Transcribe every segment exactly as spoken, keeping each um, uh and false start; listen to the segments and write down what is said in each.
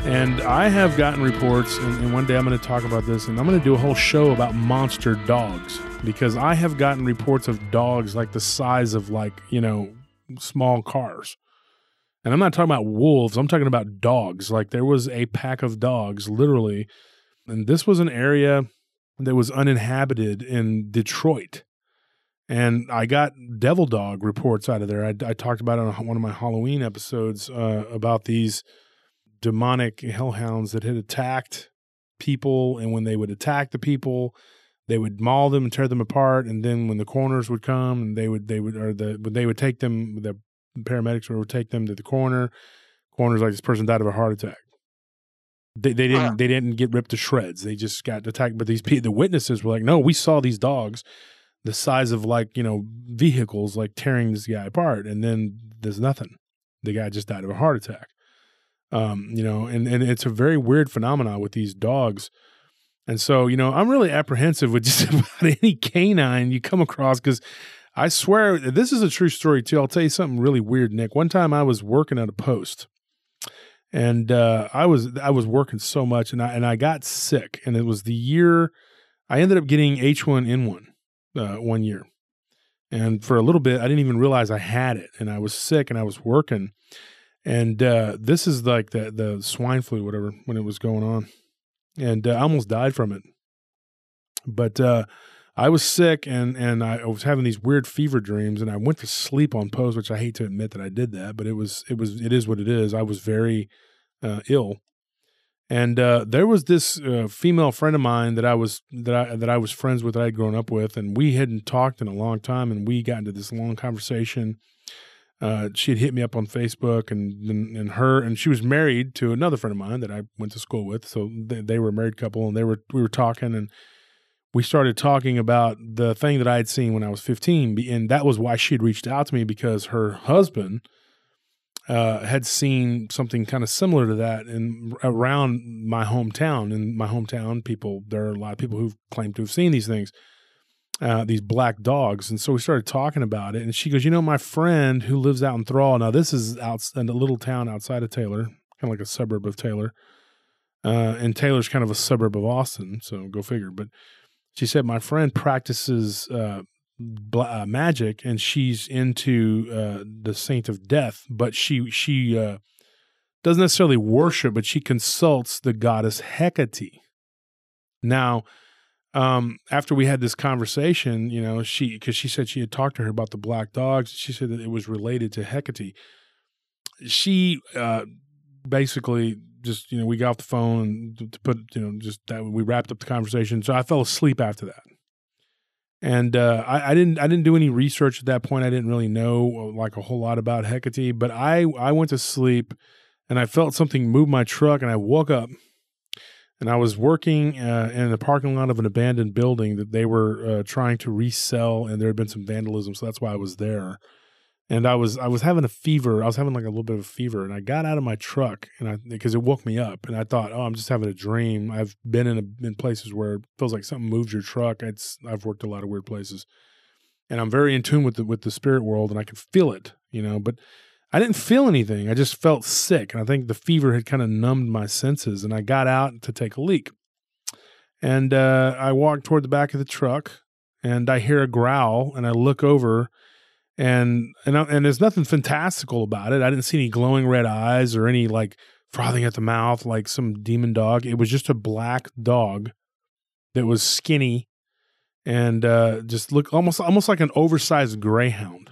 And I have gotten reports, and, and one day I'm going to talk about this, and I'm going to do a whole show about monster dogs, because I have gotten reports of dogs like the size of, like, you know, small cars. And I'm not talking about wolves. I'm talking about dogs. Like, there was a pack of dogs, literally. And this was an area that was uninhabited in Detroit. And I got devil dog reports out of there. I, I talked about it on one of my Halloween episodes uh, about these demonic hellhounds that had attacked people. And when they would attack the people, they would maul them and tear them apart. And then when the coroners would come, and they would, they would, or the, when they would take them, the paramedics would take them to the coroner. Coroner's like, this person died of a heart attack. They, they didn't, wow. they didn't get ripped to shreds. They just got attacked. But these people, the witnesses were like, no, we saw these dogs the size of, like, you know, vehicles, like tearing this guy apart. And then there's nothing. The guy just died of a heart attack. Um, you know, and, and it's a very weird phenomenon with these dogs. And so, you know, I'm really apprehensive with just about any canine you come across, because I swear this is a true story too. I'll tell you something really weird, Nick. One time I was working at a post, and uh, I was I was working so much, and I and I got sick, and it was the year I ended up getting H one N one uh, one year, and for a little bit I didn't even realize I had it, and I was sick, and I was working. And uh, this is like the the swine flu, whatever, when it was going on. And uh, I almost died from it. But uh, I was sick, and, and I was having these weird fever dreams, and I went to sleep on post, which I hate to admit that I did that, but it was it was it is what it is. I was very uh, ill. And uh, there was this uh, female friend of mine that I was that I that I was friends with, that I had grown up with, and we hadn't talked in a long time, and we got into this long conversation. Uh, she had hit me up on Facebook, and, and and her and she was married to another friend of mine that I went to school with. So they, they were a married couple, and they were we were talking, and we started talking about the thing that I had seen when I was fifteen, and that was why she had reached out to me, because her husband uh, had seen something kind of similar to that in around my hometown. In my hometown, people there are a lot of people who claim to have seen these things. Uh, these black dogs. And so we started talking about it, and she goes, you know, my friend who lives out in Thrall, now this is out in a little town outside of Taylor, kind of like a suburb of Taylor. Uh, and Taylor's kind of a suburb of Austin, so go figure. But she said, my friend practices uh, bla- uh, magic, and she's into uh, the Saint of Death, but she, she uh, doesn't necessarily worship, but she consults the goddess Hecate. Now, Um, after we had this conversation, you know, she, because she said she had talked to her about the black dogs. She said that it was related to Hecate. She uh, basically just, you know, we got off the phone to, to put, you know, just that we wrapped up the conversation. So I fell asleep after that. And uh, I, I didn't, I didn't do any research at that point. I didn't really know like a whole lot about Hecate, but I, I went to sleep, and I felt something move my truck, and I woke up. And I was working uh, in the parking lot of an abandoned building that they were uh, trying to resell, and there had been some vandalism, so that's why I was there. And I was I was having a fever. I was having like a little bit of a fever, and I got out of my truck, and I because it woke me up, and I thought, oh, I'm just having a dream. I've been in a, in places where it feels like something moves your truck. It's I've worked a lot of weird places, and I'm very in tune with the with the spirit world, and I can feel it, you know, but I didn't feel anything. I just felt sick. And I think the fever had kind of numbed my senses, and I got out to take a leak. And uh, I walked toward the back of the truck, and I hear a growl, and I look over, and and, I, and there's nothing fantastical about it. I didn't see any glowing red eyes or any like frothing at the mouth like some demon dog. It was just a black dog that was skinny and uh, just looked almost almost like an oversized greyhound.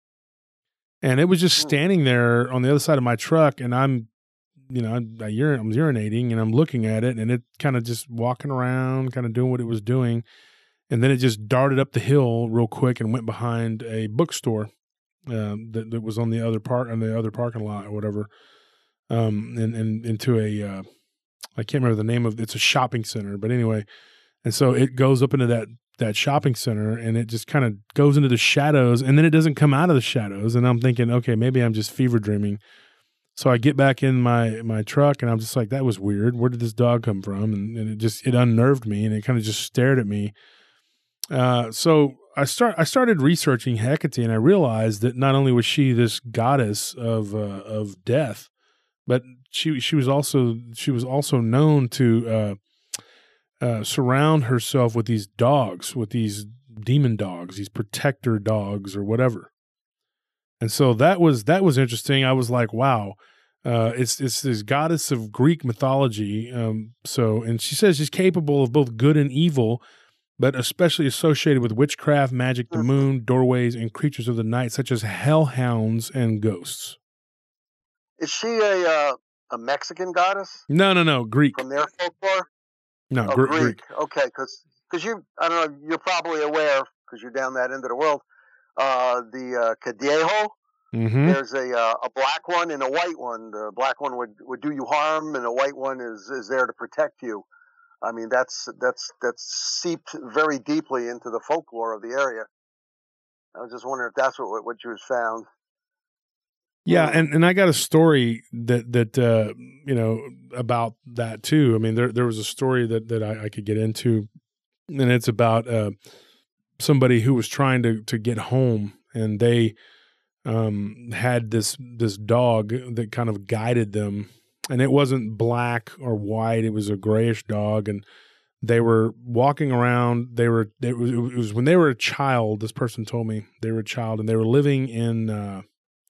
And it was just standing there on the other side of my truck, and I'm, you know, I, I urin- I'm urinating, and I'm looking at it, and it kind of just walking around, kind of doing what it was doing. And then it just darted up the hill real quick and went behind a bookstore uh, that, that was on the other part on the other parking lot or whatever, um, and, and into a, uh, I can't remember the name of it. It's a shopping center, but anyway. And so it goes up into that that shopping center, and it just kind of goes into the shadows, and then it doesn't come out of the shadows. And I'm thinking, okay, maybe I'm just fever dreaming. So I get back in my, my truck, and I'm just like, that was weird. Where did this dog come from? And, and it just, it unnerved me, and it kind of just stared at me. Uh, so I start, I started researching Hecate, and I realized that not only was she this goddess of, uh, of death, but she she was also she was also known to uh, uh, surround herself with these dogs, with these demon dogs, these protector dogs or whatever. And so that was that was interesting. I was like, wow, uh, it's it's this goddess of Greek mythology. Um, so, and she says she's capable of both good and evil, but especially associated with witchcraft, magic, the moon, doorways, and creatures of the night, such as hellhounds and ghosts. Is she a uh, a Mexican goddess? No, no, no, Greek. From their folklore? No, oh, Gr- Greek. Greek. Okay, because because you, I don't know, you're probably aware because you're down that end of the world. Uh, the uh, Cadejo. Mm-hmm. There's a uh, a black one and a white one. The black one would, would do you harm, and the white one is, is there to protect you. I mean, that's that's that's seeped very deeply into the folklore of the area. I was just wondering if that's what what you found. Yeah, and, and I got a story that that uh, you know about that too. I mean, there there was a story that that I, I could get into, and it's about uh, somebody who was trying to to get home, and they um, had this this dog that kind of guided them, and it wasn't black or white; it was a grayish dog, and they were walking around. They were they, it was when they were a child. This person told me they were a child, and they were living in. Uh,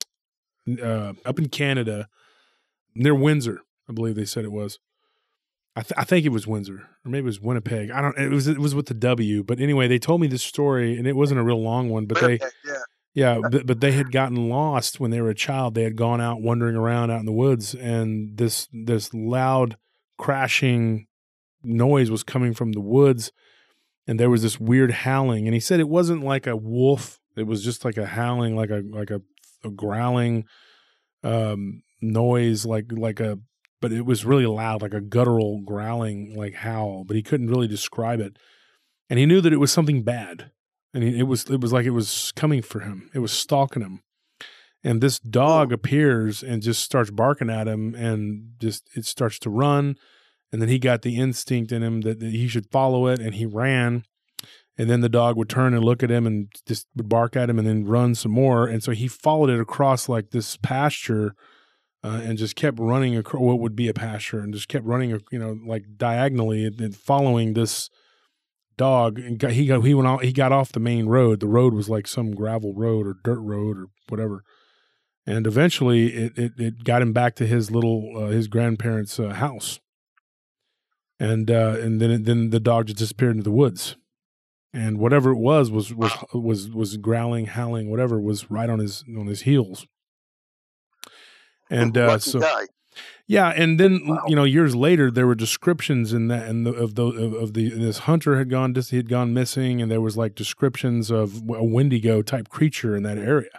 Uh, up in Canada, near Windsor, I believe they said it was. I, th- I think it was Windsor, or maybe it was Winnipeg. I don't. It was it was with the W, but anyway, they told me this story, and it wasn't a real long one. But they, yeah, yeah, but, but they had gotten lost when they were a child. They had gone out wandering around out in the woods, and this this loud crashing noise was coming from the woods, and there was this weird howling. And he said it wasn't like a wolf; it was just like a howling, like a like a a growling um, noise, like like a, but it was really loud, like a guttural growling, like howl. But he couldn't really describe it, and he knew that it was something bad, and he, it was it was like it was coming for him. It was stalking him, and this dog appears and just starts barking at him, and just it starts to run, and then he got the instinct in him that, that he should follow it, and he ran. And then the dog would turn and look at him and just would bark at him and then run some more. And so he followed it across like this pasture uh, and just kept running across what would be a pasture and just kept running, you know, like diagonally and, and following this dog. And got, he got, he went off, he got off the main road. The road was like some gravel road or dirt road or whatever. And eventually it, it, it got him back to his little, uh, his grandparents' uh, house. And, uh, and then, it, then the dog just disappeared into the woods. And whatever it was was was was was growling, howling, whatever was right on his on his heels. And uh, so, guy. yeah, and then Wow. you know, years later, there were descriptions in that, and the, of the of, of the this hunter had gone he had gone missing, and there was like descriptions of a Wendigo type creature in that area.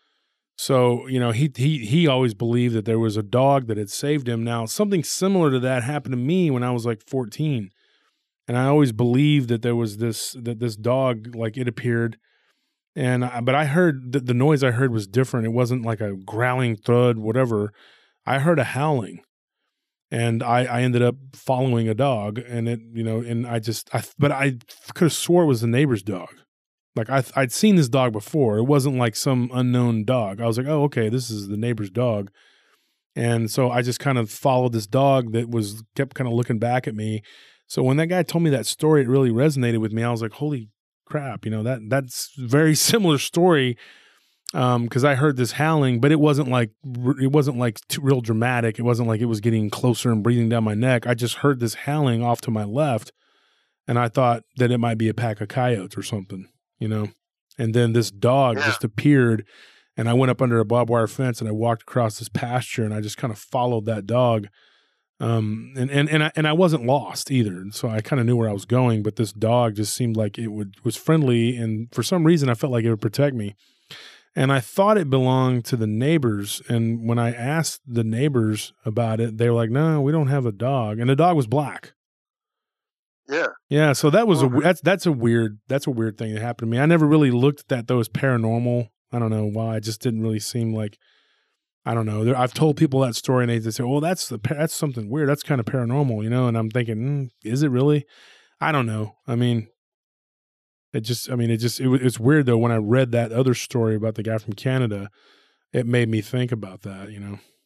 So you know, he he he always believed that there was a dog that had saved him. Now, something similar to that happened to me when I was like fourteen. And I always believed that there was this, that this dog, like it appeared. And, I, but I heard that the noise I heard was different. It wasn't like a growling thud, whatever. I heard a howling, and I, I ended up following a dog, and it, you know, and I just, I, but I could have swore it was the neighbor's dog. Like I, I'd seen this dog before. It wasn't like some unknown dog. I was like, oh, okay, this is the neighbor's dog. And so I just kind of followed this dog that was kept kind of looking back at me. So when that guy told me that story, it really resonated with me. I was like, holy crap, you know, that that's very similar story. Um, cause I heard this howling, but it wasn't like, it wasn't like too, real dramatic. It wasn't like it was getting closer and breathing down my neck. I just heard this howling off to my left. And I thought that it might be a pack of coyotes or something, you know? And then this dog yeah. just appeared, and I went up under a barbed wire fence and I walked across this pasture, and I just kind of followed that dog. Um, and, and, and I, and I wasn't lost either. So I kind of knew where I was going, but this dog just seemed like it would, was friendly. And for some reason I felt like it would protect me. And I thought it belonged to the neighbors. And when I asked the neighbors about it, they were like, no, we don't have a dog. And the dog was black. Yeah. Yeah. So that was a, that's, that's a weird, that's a weird thing that happened to me. I never really looked at that though as paranormal. I don't know why. It just didn't really seem like, I don't know. I've told people that story, and they, they say, "Well, that's the that's something weird. That's kind of paranormal, you know." And I'm thinking, mm, is it really? I don't know. I mean, it just, I mean, it just, it, it's weird though. When I read that other story about the guy from Canada, it made me think about that, you know.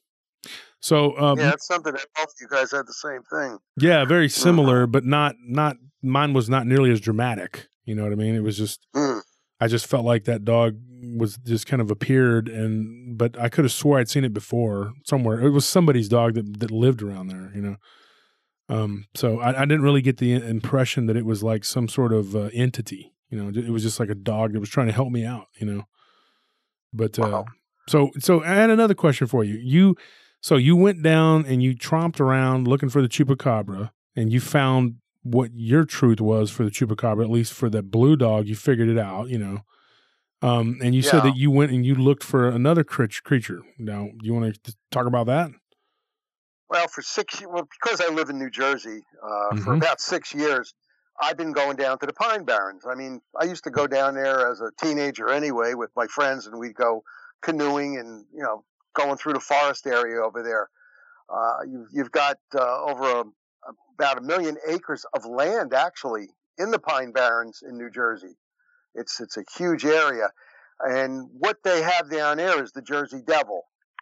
So, um, Yeah, that's something that both of you guys had the same thing. yeah, very similar, but not not mine was not nearly as dramatic. You know what I mean? It was just Mm. I just felt like that dog was just kind of appeared, and but I could have swore I'd seen it before somewhere. It was somebody's dog that that lived around there. You know. Um, so I, I didn't really get the impression that it was like some sort of uh, entity. You know, it was just like a dog that was trying to help me out. You know. But uh, Wow. so so I had another question for you. You so you went down and you tromped around looking for the chupacabra, and you found what your truth was for the chupacabra, at least for that blue dog. You figured it out, you know. Um, and you Yeah. said that you went and you looked for another creature. Now, do you want to talk about that? Well, for six well, because I live in New Jersey, uh, for Mhm. about six years, I've been going down to the Pine Barrens. I mean, I used to go down there as a teenager anyway with my friends, and we'd go canoeing and, you know, going through the forest area over there. Uh, you've, you've got uh, over a, about a million acres of land, actually, in the Pine Barrens in New Jersey. It's, it's a huge area. And what they have down there is the Jersey Devil.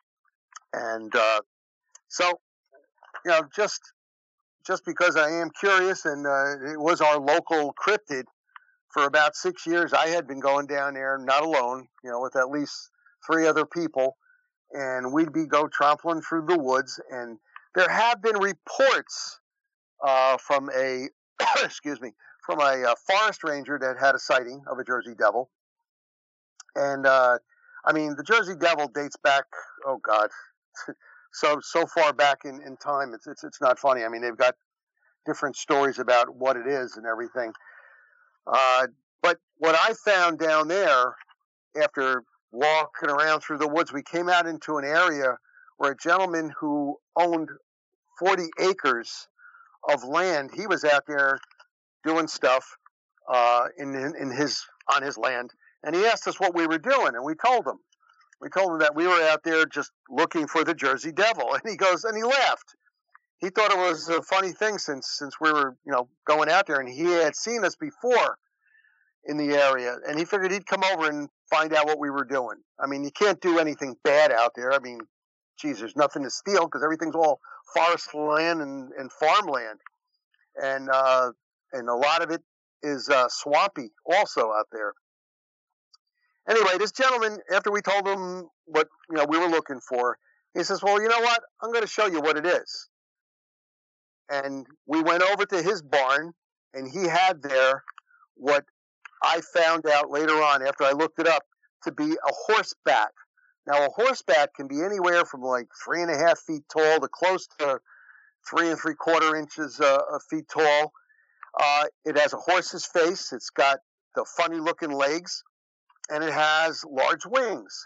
And uh, so, you know, just just because I am curious, and uh, it was our local cryptid for about six years. I had been going down there, not alone, you know, with at least three other people, and we'd be go trampling through the woods. And there have been reports uh, from a excuse me from a, uh forest ranger that had a sighting of a Jersey Devil. And uh, I mean, the Jersey Devil dates back, oh God, so so far back in, in time. It's it's it's not funny. I mean, they've got different stories about what it is and everything. Uh, but what I found down there after walking around through the woods, we came out into an area where a gentleman who owned forty acres of land, he was out there doing stuff uh, in, in his on his land, and he asked us what we were doing, and we told him. We told him that we were out there just looking for the Jersey Devil, and he goes and he laughed. He thought it was a funny thing since since we were, you know, going out there, and he had seen us before in the area, and he figured he'd come over and find out what we were doing. I mean, you can't do anything bad out there. I mean, geez, there's nothing to steal because everything's all forest land and, and farmland, and uh, and a lot of it is uh, swampy also out there. Anyway, this gentleman, after we told him what you know we were looking for, he says, "Well, you know what? I'm going to show you what it is." And we went over to his barn, and he had there what I found out later on after I looked it up to be a horse bat. Now, a horse bat can be anywhere from like three and a half feet tall to close to three and three quarter inches uh, feet tall. Uh, it has a horse's face. It's got the funny looking legs, and it has large wings.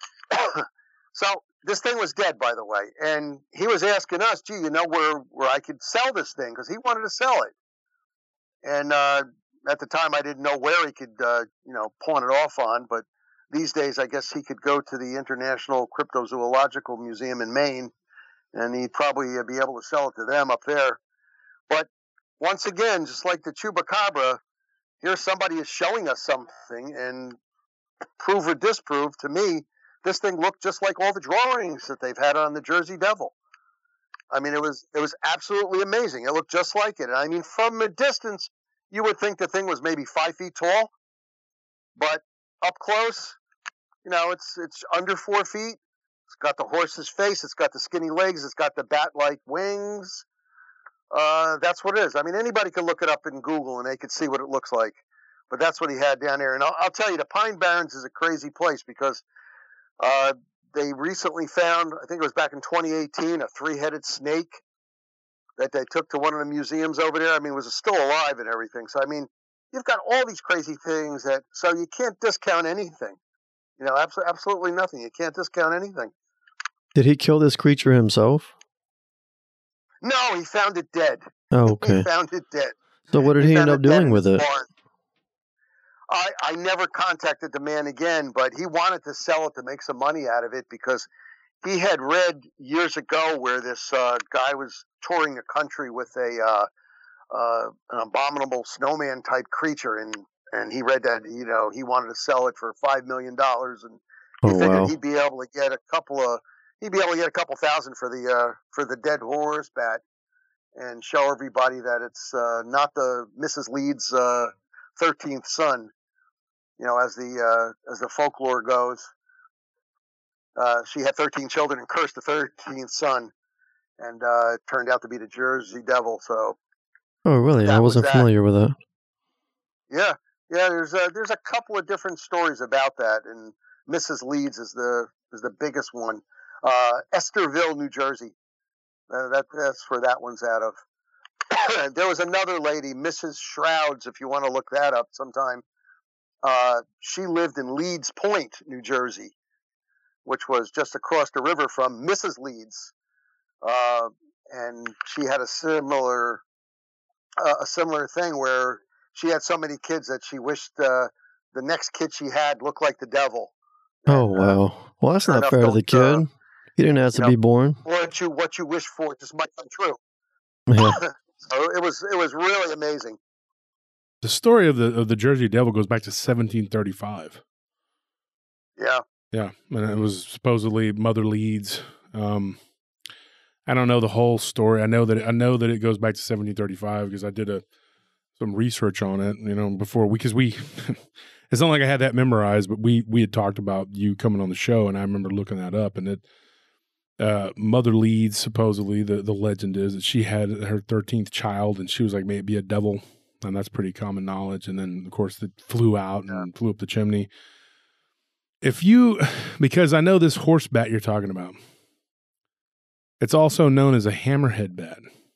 So this thing was dead, by the way, and he was asking us, "Gee, you know where where I could sell this thing?" Because he wanted to sell it. And uh, at the time, I didn't know where he could, uh, you know, pawn it off on. But these days, I guess he could go to the International Cryptozoological Museum in Maine, and he'd probably be able to sell it to them up there. But once again, just like the chupacabra, here somebody is showing us something, and prove or disprove, to me, this thing looked just like all the drawings that they've had on the Jersey Devil. I mean, it was it was absolutely amazing. It looked just like it. I mean, from a distance, you would think the thing was maybe five feet tall, but up close, you know, it's it's under four feet. It's got the horse's face. It's got the skinny legs. It's got the bat-like wings. Uh, that's what it is. I mean, anybody could look it up in Google and they could see what it looks like. But that's what he had down there. And I'll, I'll tell you, the Pine Barrens is a crazy place because uh, they recently found, I think it was back in twenty eighteen, a three-headed snake that they took to one of the museums over there. I mean, it was still alive and everything. So, I mean, you've got all these crazy things that, so you can't discount anything. You know, abso- absolutely nothing. You can't discount anything. Did he kill this creature himself? No, he found it dead. Oh, okay. He found it dead. So what did he, he end up doing with it? Barn. I, I never contacted the man again, but he wanted to sell it to make some money out of it because he had read years ago where this uh, guy was touring the country with a uh, uh, an abominable snowman type creature, and, and he read that, you know, he wanted to sell it for five million dollars, and he oh, figured wow. he'd be able to get a couple of, he'd be able to get a couple thousand for the uh, for the dead horse bat, and show everybody that it's uh, not the Missus Leeds' uh, thirteenth son. You know, as the uh, as the folklore goes, uh, she had thirteen children and cursed the thirteenth son, and uh, it turned out to be the Jersey Devil. So, oh, really? I wasn't was familiar with that. Yeah, yeah. There's a, there's a couple of different stories about that, and Missus Leeds is the is the biggest one. Uh, Estherville, New Jersey. Uh, that that's where that one's out of. There was another lady, Missus Shrouds, if you want to look that up sometime. Uh, she lived in Leeds Point, New Jersey, which was just across the river from Missus Leeds, uh, and she had a similar uh, a similar thing where she had so many kids that she wished uh, the next kid she had looked like the devil. Oh, and, uh, wow. Well, that's sure not enough, fair to the don't, kid. uh, He didn't have to you know, be born. What you what you wish for just might come true. Yeah. So it was it was really amazing. The story of the of the Jersey Devil goes back to seventeen thirty-five. Yeah. Yeah, and it was supposedly Mother Leeds. Um, I don't know the whole story. I know that it, I know that it goes back to seventeen thirty-five because I did a some research on it. You know, before we because we. It's not like I had that memorized, but we we had talked about you coming on the show, and I remember looking that up. And it, uh, Mother Leeds, supposedly the the legend is that she had her thirteenth child, and she was like maybe a devil, and that's pretty common knowledge. And then of course it flew out and yeah. flew up the chimney. If you, because I know this horse bat you're talking about, it's also known as a hammerhead bat.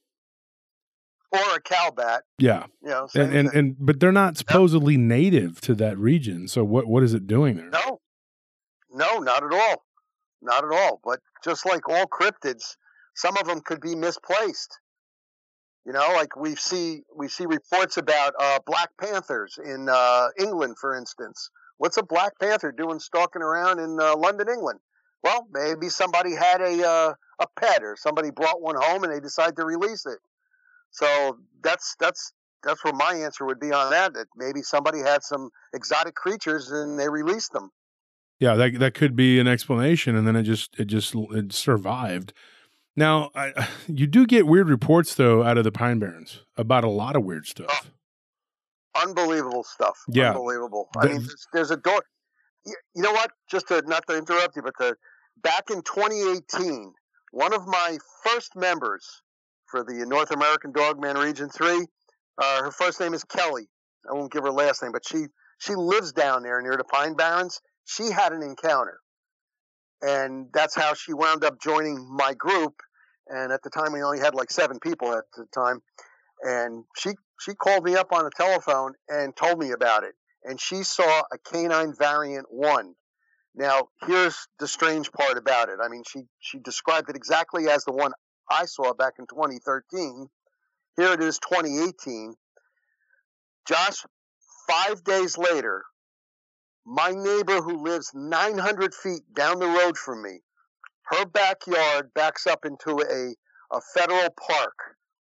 Or a cow bat. Yeah. You know, and, and, and, but they're not supposedly yep. native to that region. So what, what is it doing there? No, no, not at all. Not at all. But just like all cryptids, some of them could be misplaced. You know, like we see, we see reports about uh, Black Panthers in uh, England, for instance. What's a Black Panther doing stalking around in uh, London, England? Well, maybe somebody had a, uh, a pet or somebody brought one home and they decided to release it. So that's that's that's where my answer would be on that. That maybe somebody had some exotic creatures and they released them. Yeah, that that could be an explanation, and then it just it just it survived. Now, I, you do get weird reports though out of the Pine Barrens about a lot of weird stuff. Oh, unbelievable stuff. Yeah, unbelievable. I the, mean, there's, there's a door. You, you know what? Just to not to interrupt you, but the, back in twenty eighteen, one of my first members for the North American Dogman Region three. Uh, her first name is Kelly. I won't give her last name, but she, she lives down there near the Pine Barrens. She had an encounter, and that's how she wound up joining my group. And at the time, we only had like seven people at the time. And she, she called me up on the telephone and told me about it. And she saw a canine variant one. Now, here's the strange part about it. I mean, she, she described it exactly as the one I saw back in twenty thirteen. Here it is, twenty eighteen. Josh, five days later, my neighbor who lives nine hundred feet down the road from me, her backyard backs up into a, a federal park.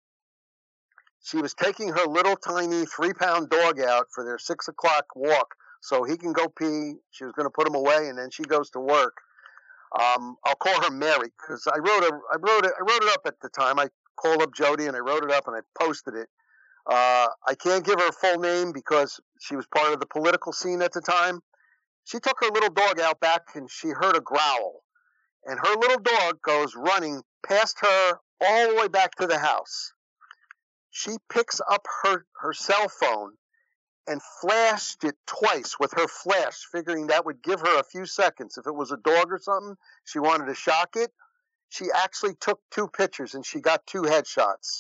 She was taking her little tiny three-pound dog out for their six o'clock walk so he can go pee. She was going to put him away, and then she goes to work. Um, I'll call her Mary because I wrote a, I wrote it, I wrote it up at the time. I called up Jody and I wrote it up and I posted it. Uh, I can't give her a full name because she was part of the political scene at the time. She took her little dog out back and she heard a growl, and her little dog goes running past her all the way back to the house. She picks up her, her cell phone and flashed it twice with her flash, figuring that would give her a few seconds. If it was a dog or something, she wanted to shock it. She actually took two pictures, and she got two headshots.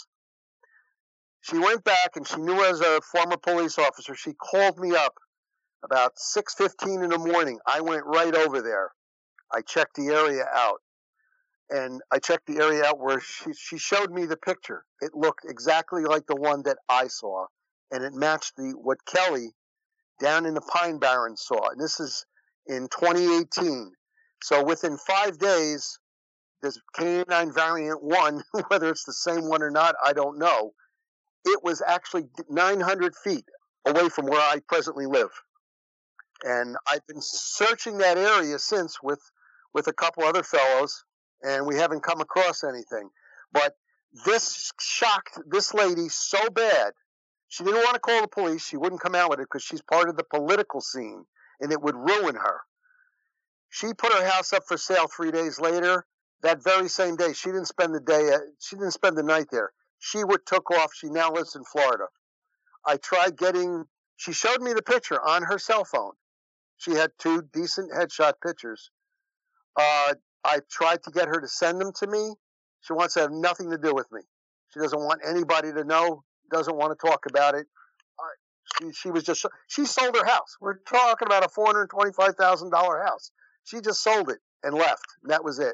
She went back, and she knew as a former police officer, she called me up about six fifteen in the morning. I went right over there. I checked the area out, and I checked the area out where she, she showed me the picture. It looked exactly like the one that I saw. And it matched the what Kelly down in the Pine Barrens saw. And this is in twenty eighteen. So within five days, this canine variant one, whether it's the same one or not, I don't know. It was actually nine hundred feet away from where I presently live. And I've been searching that area since with, with a couple other fellows. and we haven't come across anything. But this shocked this lady so bad. She didn't want to call the police. She wouldn't come out with it because she's part of the political scene, and it would ruin her. She put her house up for sale three days later. That very same day, she didn't spend the day. She didn't spend the night there. She would took off. She now lives in Florida. I tried getting. She showed me the picture on her cell phone. She had two decent headshot pictures. Uh, I tried to get her to send them to me. She wants to have nothing to do with me. She doesn't want anybody to know. Doesn't want to talk about it. Uh, she, she was just. She sold her house. We're talking about a four hundred twenty-five thousand dollar house. She just sold it and left. And that was it.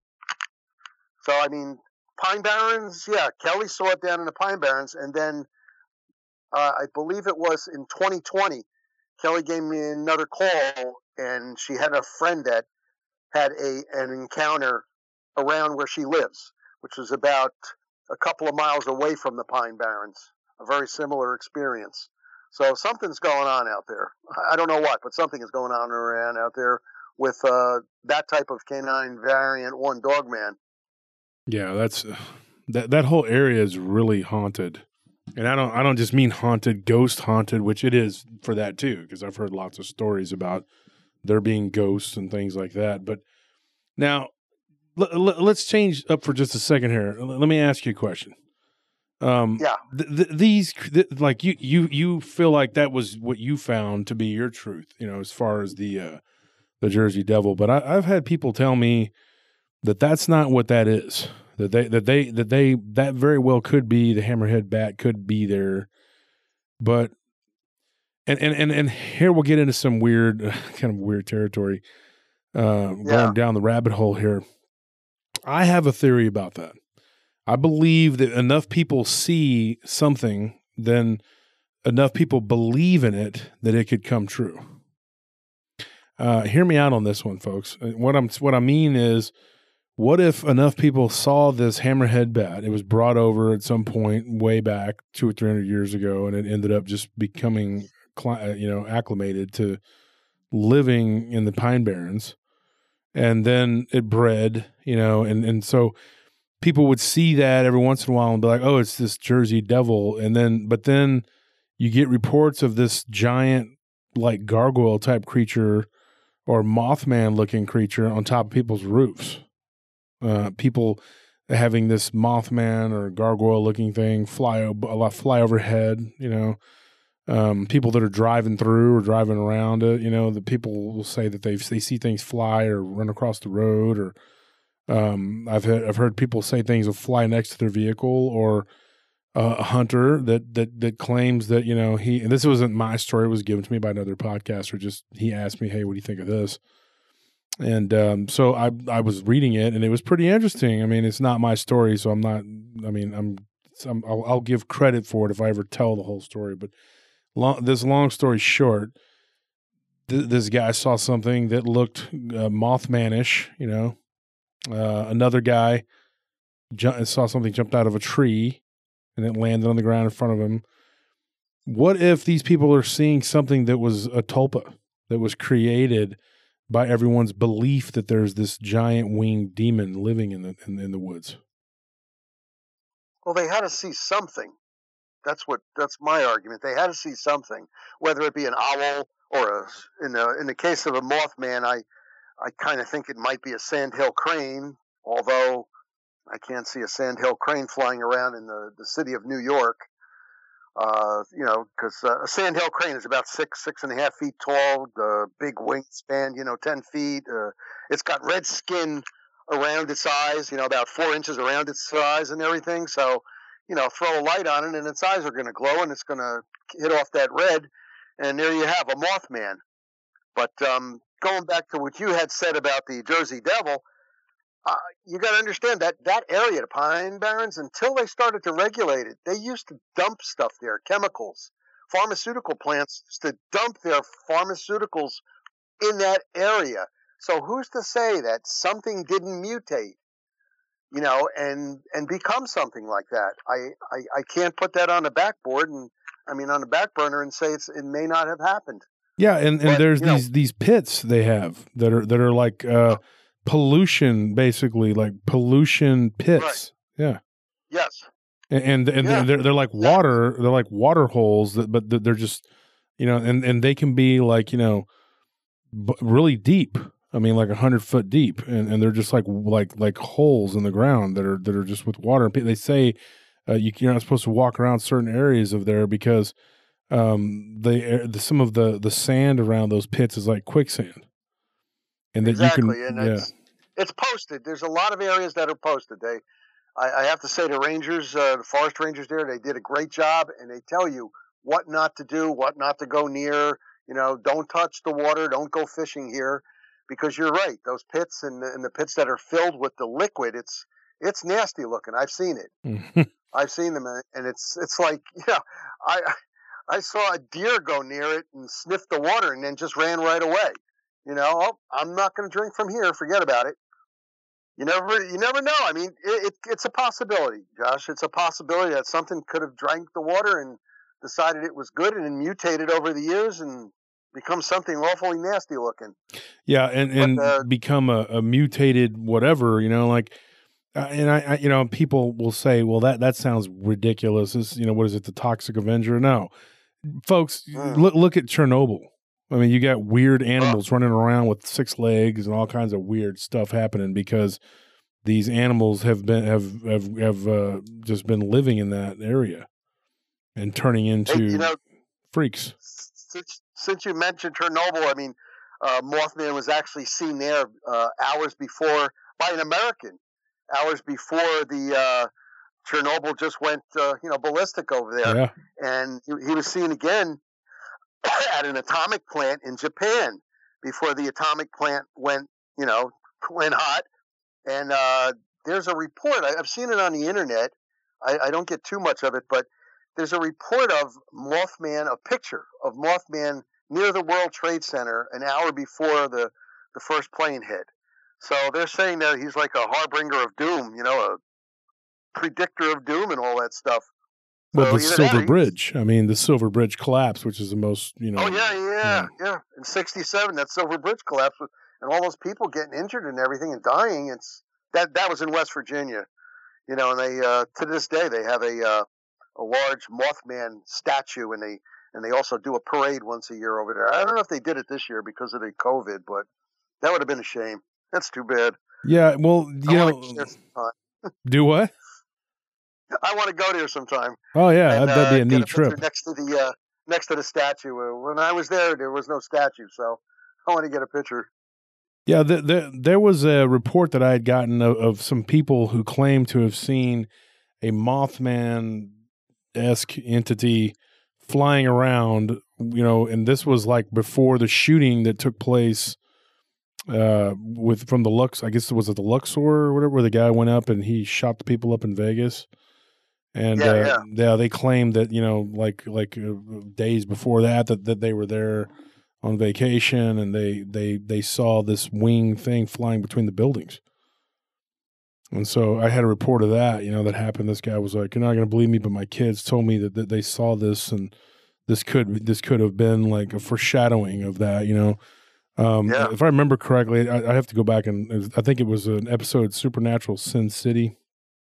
So I mean, Pine Barrens. Yeah, Kelly saw it down in the Pine Barrens, and then uh, I believe it was in twenty twenty. Kelly gave me another call, and she had a friend that had a an encounter around where she lives, which was about a couple of miles away from the Pine Barrens. A very similar experience. So something's going on out there. I don't know what, but something is going on around out there with uh, that type of canine variant one dog man. Yeah, that's that. That whole area is really haunted, and I don't. I don't just mean haunted, ghost haunted, which it is for that too, because I've heard lots of stories about there being ghosts and things like that. But now, l- l- let's change up for just a second here. L- let me ask you a question. Um, yeah. Th- th- these, th- like you, you, you feel like that was what you found to be your truth, you know, as far as the uh, the Jersey Devil. But I, I've had people tell me that that's not what that is. That they, that they, that they, that very well could be the hammerhead bat, could be there, but. And, and and and here we'll get into some weird, kind of weird territory, uh, going yeah. down the rabbit hole here. I have a theory about that. I believe that enough people see something, then enough people believe in it that it could come true. Uh, hear me out on this one, folks. What I'm what I mean is, what if enough people saw this hammerhead bat? It was brought over at some point way back two or three hundred years ago, and it ended up just becoming, you know, acclimated to living in the Pine Barrens, and then it bred, you know, and, and so people would see that every once in a while and be like, oh, it's this Jersey Devil. And then, but then you get reports of this giant, like gargoyle type creature or Mothman looking creature on top of people's roofs. Uh, people having this Mothman or gargoyle looking thing fly, fly overhead, you know. Um, people that are driving through or driving around it, you know, the people will say that they they see things fly or run across the road, or um, I've heard, I've heard people say things will fly next to their vehicle, or uh, a hunter that that that claims that, you know, he, and this wasn't my story, it was given to me by another podcaster. Just he asked me, hey, what do you think of this? And um, so I I was reading it, and it was pretty interesting. I mean, it's not my story, so I'm not. I mean, I'm, I'm I'll, I'll give credit for it if I ever tell the whole story, but. Long, this long story short, th- this guy saw something that looked uh, Mothman-ish, you know. Uh, another guy ju- saw something jumped out of a tree, and it landed on the ground in front of him. What if these people are seeing something that was a tulpa, that was created by everyone's belief that there's this giant winged demon living in the in, in the woods? Well, they had to see something. That's what. That's my argument. They had to see something, whether it be an owl or a. In the in the case of a Mothman, I, I kind of think it might be a sandhill crane. Although I can't see a sandhill crane flying around in the, the city of New York. Uh, you know, because uh, a sandhill crane is about six six and a half feet tall. The big wingspan, you know, ten feet. Uh, it's got red skin around its eyes. You know, about four inches around its eyes and everything. So. You know, throw a light on it and its eyes are going to glow and it's going to hit off that red. And there you have a Mothman. But um, going back to what you had said about the Jersey Devil, uh, you got to understand that that area, the Pine Barrens, until they started to regulate it, they used to dump stuff there, chemicals. Pharmaceutical plants used to dump their pharmaceuticals in that area. So who's to say that something didn't mutate? You know, and and become something like that. I, I, I can't put that on the backboard and I mean on the back burner and say it's it may not have happened. Yeah, and, and but, there's these know, these pits they have that are that are like uh, pollution, basically, like pollution pits. Right. Yeah. Yes. And and, and yeah. they're they're like water. They're like water holes, that, but they're just, you know, and, and they can be like, you know, b- really deep. I mean, like a hundred foot deep, and, and they're just like like like holes in the ground that are that are just with water. They say uh, you, you're not supposed to walk around certain areas of there because um, they the, some of the the sand around those pits is like quicksand, and that exactly. you can and yeah. it's, it's posted. There's a lot of areas that are posted. They, I, I have to say, the rangers, uh, the forest rangers there, they did a great job, and they tell you what not to do, what not to go near. You know, don't touch the water, don't go fishing here. Because you're right, those pits and the, and the pits that are filled with the liquid, it's it's nasty looking. I've seen it. I've seen them, and it's it's like, you know, I I saw a deer go near it and sniff the water, and then just ran right away. You know, oh, I'm not going to drink from here. Forget about it. You never you never know. I mean, it, it it's a possibility, Josh. It's a possibility that something could have drank the water and decided it was good, and then mutated over the years and become something awfully nasty looking. Yeah, and, and but, uh, become a, a mutated whatever, you know, like, uh, and I, I, you know, people will say, well, that, that sounds ridiculous. Is, you know, what is it, the Toxic Avenger? No. Folks, mm. look, look at Chernobyl. I mean, you got weird animals oh. running around with six legs and all kinds of weird stuff happening because these animals have been, have, have, have uh, just been living in that area and turning into hey, you know, freaks. Since, since you mentioned Chernobyl, I mean, uh, Mothman was actually seen there uh, hours before by an American, hours before the uh, Chernobyl just went, uh, you know, ballistic over there. Yeah. And he, he was seen again at an atomic plant in Japan before the atomic plant went, you know, went hot. And uh, there's a report. I, I've seen it on the internet. I, I don't get too much of it, but there's a report of Mothman, a picture of Mothman near the World Trade Center an hour before the, the first plane hit. So they're saying that he's like a harbinger of doom, you know, a predictor of doom and all that stuff. Well, so the Silver that, Bridge. I mean, the Silver Bridge collapse, which is the most, you know. Oh, yeah, yeah, yeah. yeah. In sixty-seven, that Silver Bridge collapse, and all those people getting injured and everything and dying. It's that that was in West Virginia, you know, and they, uh, to this day, they have a, uh, a large Mothman statue, and they and they also do a parade once a year over there. I don't know if they did it this year because of the COVID, but that would have been a shame. That's too bad. Yeah, well, you I know, do what? I want to go there sometime. Oh yeah, and, that'd be a uh, neat a trip. Next to the uh, next to the statue. When I was there, there was no statue, so I want to get a picture. Yeah, the, the, there was a report that I had gotten of, of some people who claimed to have seen a Mothman-esque entity flying around, you know, and this was like before the shooting that took place uh, with from the Lux, I guess it was at the Luxor or whatever, where the guy went up and he shot the people up in Vegas. And yeah, uh, yeah. yeah, they claimed that, you know, like like uh, days before that, that, that they were there on vacation and they, they, they saw this wing thing flying between the buildings. And so I had a report of that, you know, that happened. This guy was like, "You're not going to believe me, but my kids told me that, that they saw this, and this could this could have been like a foreshadowing of that." You know, um, yeah. if I remember correctly, I, I have to go back and I think it was an episode Supernatural Sin City,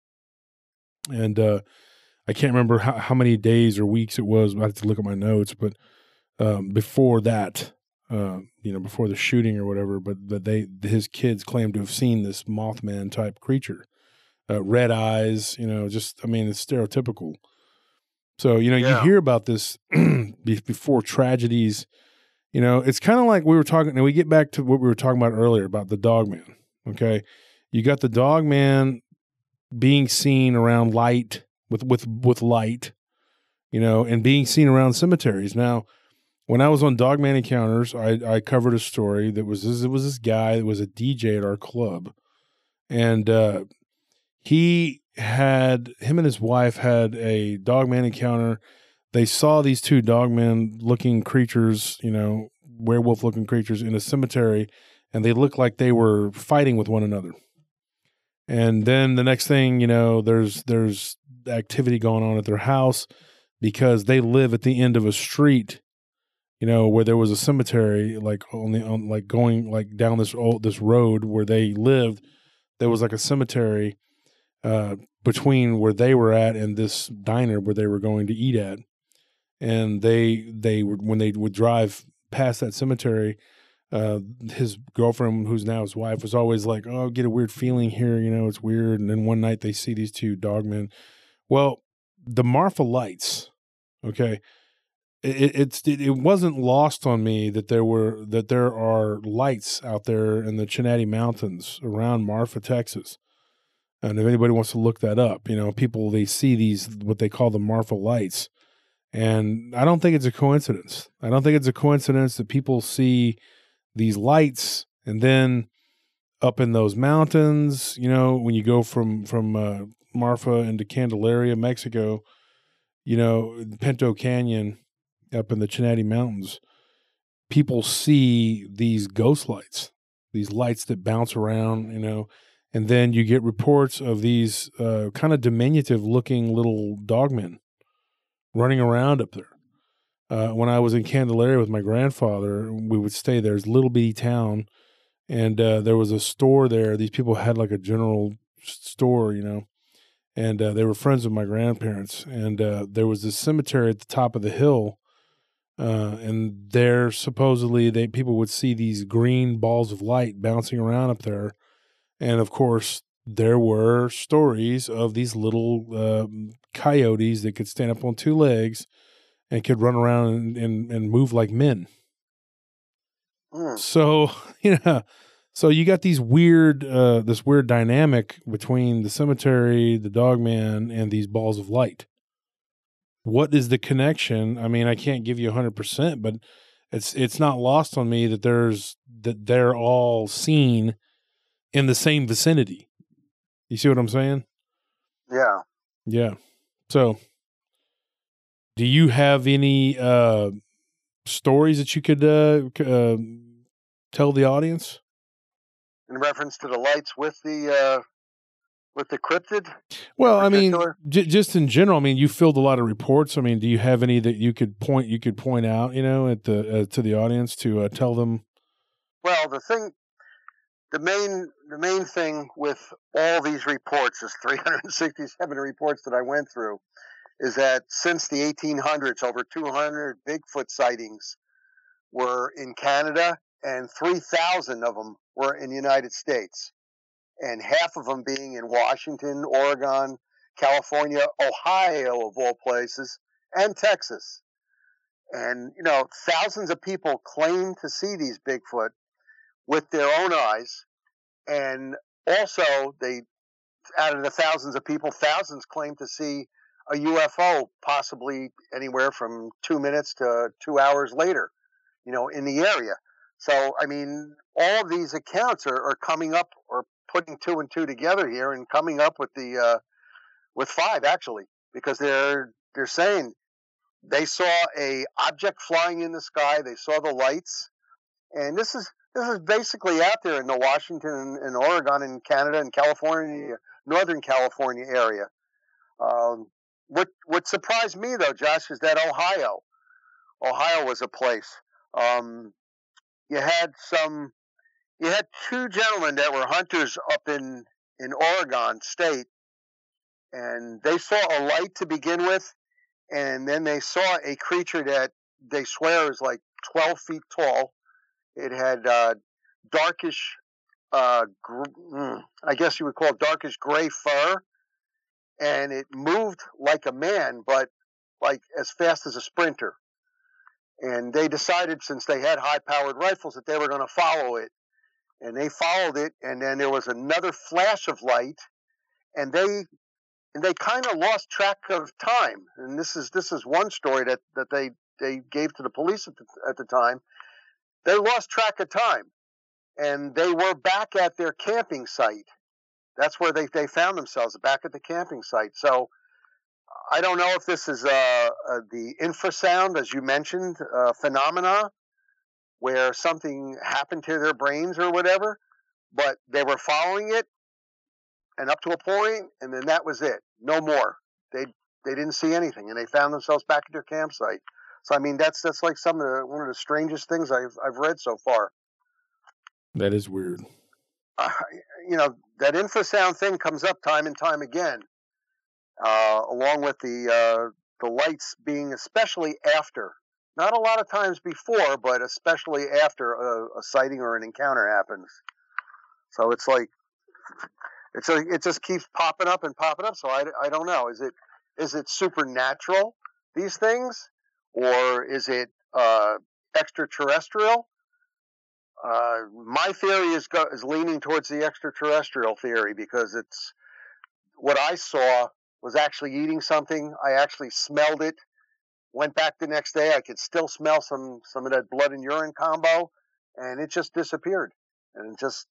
and uh, I can't remember how, how many days or weeks it was. I have to look at my notes, but um, before that, uh, you know, before the shooting or whatever, but that they his kids claimed to have seen this Mothman type creature, uh, red eyes, you know, just I mean, it's stereotypical. So you know, yeah. you hear about this before tragedies. You know, it's kind of like we were talking. Now we get back to what we were talking about earlier about the Dogman. Okay, you got the Dogman being seen around light with with with light, you know, and being seen around cemeteries. Now, when I was on Dogman Encounters, I, I covered a story that was this, it was this guy that was a D J at our club, and uh, he had him and his wife had a Dogman encounter. They saw these two Dogman looking creatures, you know, werewolf looking creatures in a cemetery, and they looked like they were fighting with one another. And then the next thing, you know, there's there's activity going on at their house because they live at the end of a street you know, where there was a cemetery, like on the on like going like down this old this road where they lived. There was like a cemetery uh, between where they were at and this diner where they were going to eat at, and they they would when they would drive past that cemetery, uh, his girlfriend, who's now his wife, was always like, "Oh, I get a weird feeling here, you know, it's weird." And then one night they see these two dogmen. Well, the Marfa lights, okay. It, it's it, it wasn't lost on me that there were that there are lights out there in the Chinati Mountains around Marfa, Texas. And if anybody wants to look that up, you know, people, they see these, what they call the Marfa lights. And I don't think it's a coincidence. I don't think it's a coincidence that people see these lights, and then up in those mountains, you know, when you go from, from uh, Marfa into Candelaria, Mexico, you know, Pinto Canyon, up in the Chinati Mountains, people see these ghost lights, these lights that bounce around, you know, and then you get reports of these uh, kind of diminutive looking little dogmen running around up there. Uh, when I was in Candelaria with my grandfather, we would stay there. It's a little bitty town, and uh, there was a store there. These people had like a general store, you know, and uh, they were friends of my grandparents. And uh, there was this cemetery at the top of the hill. Uh, and there, supposedly, they people would see these green balls of light bouncing around up there. And, of course, there were stories of these little uh, coyotes that could stand up on two legs and could run around and, and, and move like men. Mm. So, you know, so you got these weird, uh, this weird dynamic between the cemetery, the dogman, and these balls of light. What is the connection? I mean, I can't give you a hundred percent, but it's it's not lost on me that there's that they're all seen in the same vicinity. You see what I'm saying? Yeah. Yeah. So, do you have any uh, stories that you could uh, uh, tell the audience in reference to the lights with the uh, with the cryptid? Well, I mean, j- just in general. I mean, you filled a lot of reports. I mean, do you have any that you could point you could point out, you know, at the uh, to the audience to uh, tell them? Well, the thing, the main the main thing with all these reports, is three hundred sixty-seven reports that I went through, is that since the eighteen hundreds, over two hundred Bigfoot sightings were in Canada, and three thousand of them were in the United States, and half of them being in Washington, Oregon, California, Ohio, of all places, and Texas. And, you know, thousands of people claim to see these Bigfoot with their own eyes. And also, they, out of the thousands of people, thousands claim to see a U F O, possibly anywhere from two minutes to two hours later, you know, in the area. So, I mean, all of these accounts are, are coming up, or putting two and two together here, and coming up with the uh, with five, actually, because they're they're saying they saw a object flying in the sky, they saw the lights, and this is this is basically out there in the Washington and Oregon and Canada and California, Northern California area. Um, what what surprised me, though, Josh, is that Ohio, Ohio was a place. Um, you had some, you had two gentlemen that were hunters up in in Oregon State, and they saw a light to begin with, and then they saw a creature that they swear is like twelve feet tall. It had uh, darkish, uh, gr- I guess you would call it darkish gray fur, and it moved like a man, but like as fast as a sprinter. And they decided, since they had high-powered rifles, that they were going to follow it. And they followed it, and then there was another flash of light, and they and they kind of lost track of time. And this is this is one story that, that they, they gave to the police at the, at the time. They lost track of time, and they were back at their camping site. That's where they, they found themselves, back at the camping site. So I don't know if this is uh, uh, the infrasound, as you mentioned, uh, phenomena, where something happened to their brains or whatever, but they were following it, and up to a point, and then that was it. No more. They they didn't see anything, and they found themselves back at their campsite. So I mean, that's that's like some of the one of the strangest things I've I've read so far. That is weird. Uh, you know, that infrasound thing comes up time and time again, uh, along with the uh, the lights being especially after. Not a lot of times before, but especially after a, a sighting or an encounter happens. So it's like it's a, it just keeps popping up and popping up. So I, I don't know. Is it is it supernatural, these things, or is it uh, extraterrestrial? Uh, my theory is go, is leaning towards the extraterrestrial theory because it's what I saw was actually eating something. I actually smelled it. Went back the next day. I could still smell some some of that blood and urine combo, and it just disappeared. And it just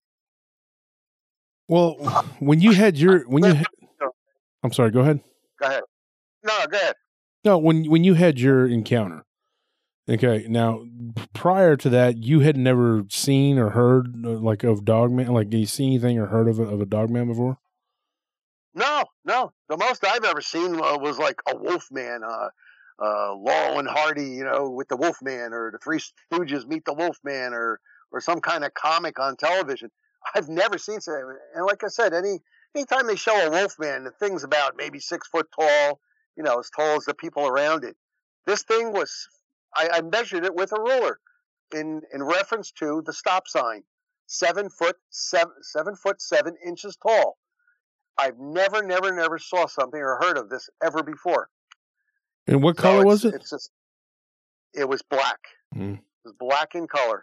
well, when you had your when you, ha- I'm sorry. Go ahead. Go ahead. No, go ahead. No, when when you had your encounter. Okay, now prior to that, you had never seen or heard uh, like of Dogman. Like, you seen anything or heard of a, of a Dogman before? No, no. The most I've ever seen uh, was like a Wolfman. Uh, Uh, Laurel and Hardy, you know, with the Wolfman, or the Three Stooges meet the Wolfman, or or some kind of comic on television. I've never seen something. And like I said, any anytime they show a Wolfman, the thing's about maybe six foot tall, you know, as tall as the people around it. This thing was, I, I measured it with a ruler in in reference to the stop sign, seven foot seven seven foot seven inches tall. I've never, never, never saw something or heard of this ever before. And what color so was it? It's just, it was black. Mm. It was black in color.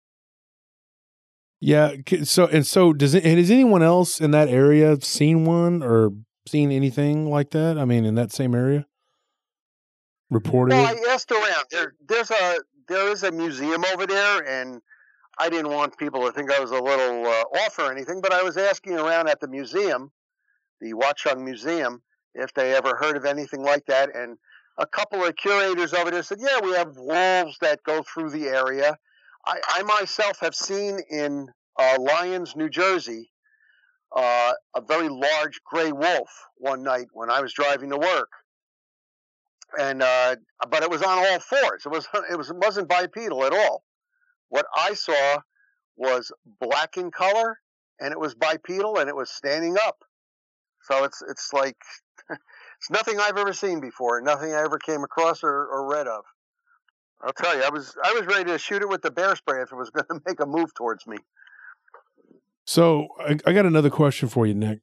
Yeah. So and so, does it? Has anyone else in that area seen one or seen anything like that? I mean, in that same area, reported Well, it? I asked around. There, there's a there is a museum over there, and I didn't want people to think I was a little uh, off or anything, but I was asking around at the museum, the Watchung Museum, if they ever heard of anything like that, and a couple of curators over there said, yeah, we have wolves that go through the area. I, I myself have seen in uh, Lyons, New Jersey, uh, a very large gray wolf one night when I was driving to work. And uh, but it was on all fours. It was it was it wasn't bipedal at all. What I saw was black in color, and it was bipedal, and it was standing up. So it's it's like it's nothing I've ever seen before, nothing I ever came across or, or read of. I'll tell you, I was I was ready to shoot it with the bear spray if it was going to make a move towards me. So I, I got another question for you, Nick.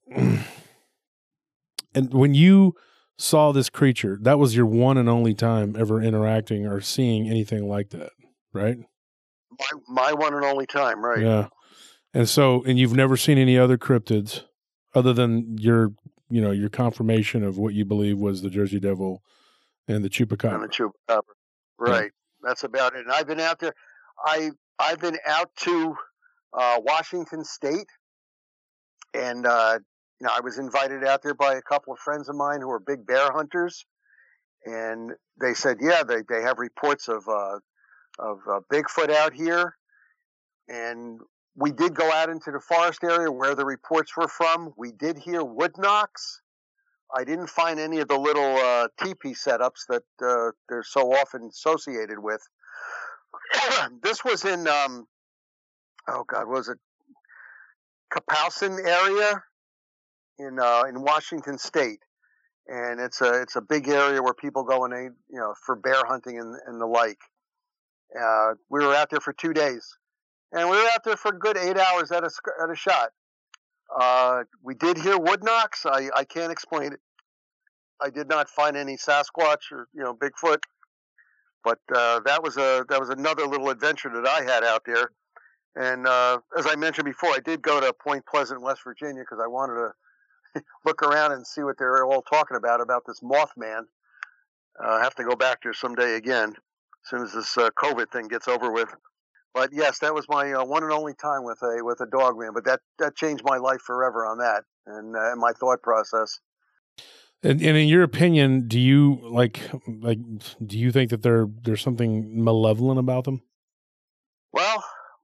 And when you saw this creature, that was your one and only time ever interacting or seeing anything like that, right? My my one and only time, right? Yeah. And so, and you've never seen any other cryptids other than your, you know, your confirmation of what you believe was the Jersey Devil and the Chupacabra. And the Chupacabra, right? Yeah. That's about it. And I've been out there. I I've been out to uh, Washington State, and uh, you know, I was invited out there by a couple of friends of mine who are big bear hunters, and they said, yeah, they they have reports of uh, of uh, Bigfoot out here, and we did go out into the forest area where the reports were from. We did hear wood knocks. I didn't find any of the little uh, teepee setups that uh, they're so often associated with. This was in, um, oh God, was it Kapowsin area in uh, in Washington State, and it's a it's a big area where people go and they, you know, for bear hunting and, and the like. Uh, we were out there for two days, and we were out there for a good eight hours at a at a shot. Uh, we did hear wood knocks. I, I can't explain it. I did not find any Sasquatch or, you know, Bigfoot, but uh, that was a that was another little adventure that I had out there. And uh, as I mentioned before, I did go to Point Pleasant, West Virginia, because I wanted to look around and see what they're all talking about about this Mothman. Uh, I have to go back there someday again, as soon as this uh, COVID thing gets over with. But yes, that was my uh, one and only time with a with a Dogman. But that, that changed my life forever on that and uh, my thought process. And, and in your opinion, do you like like do you think that there there's something malevolent about them? Well,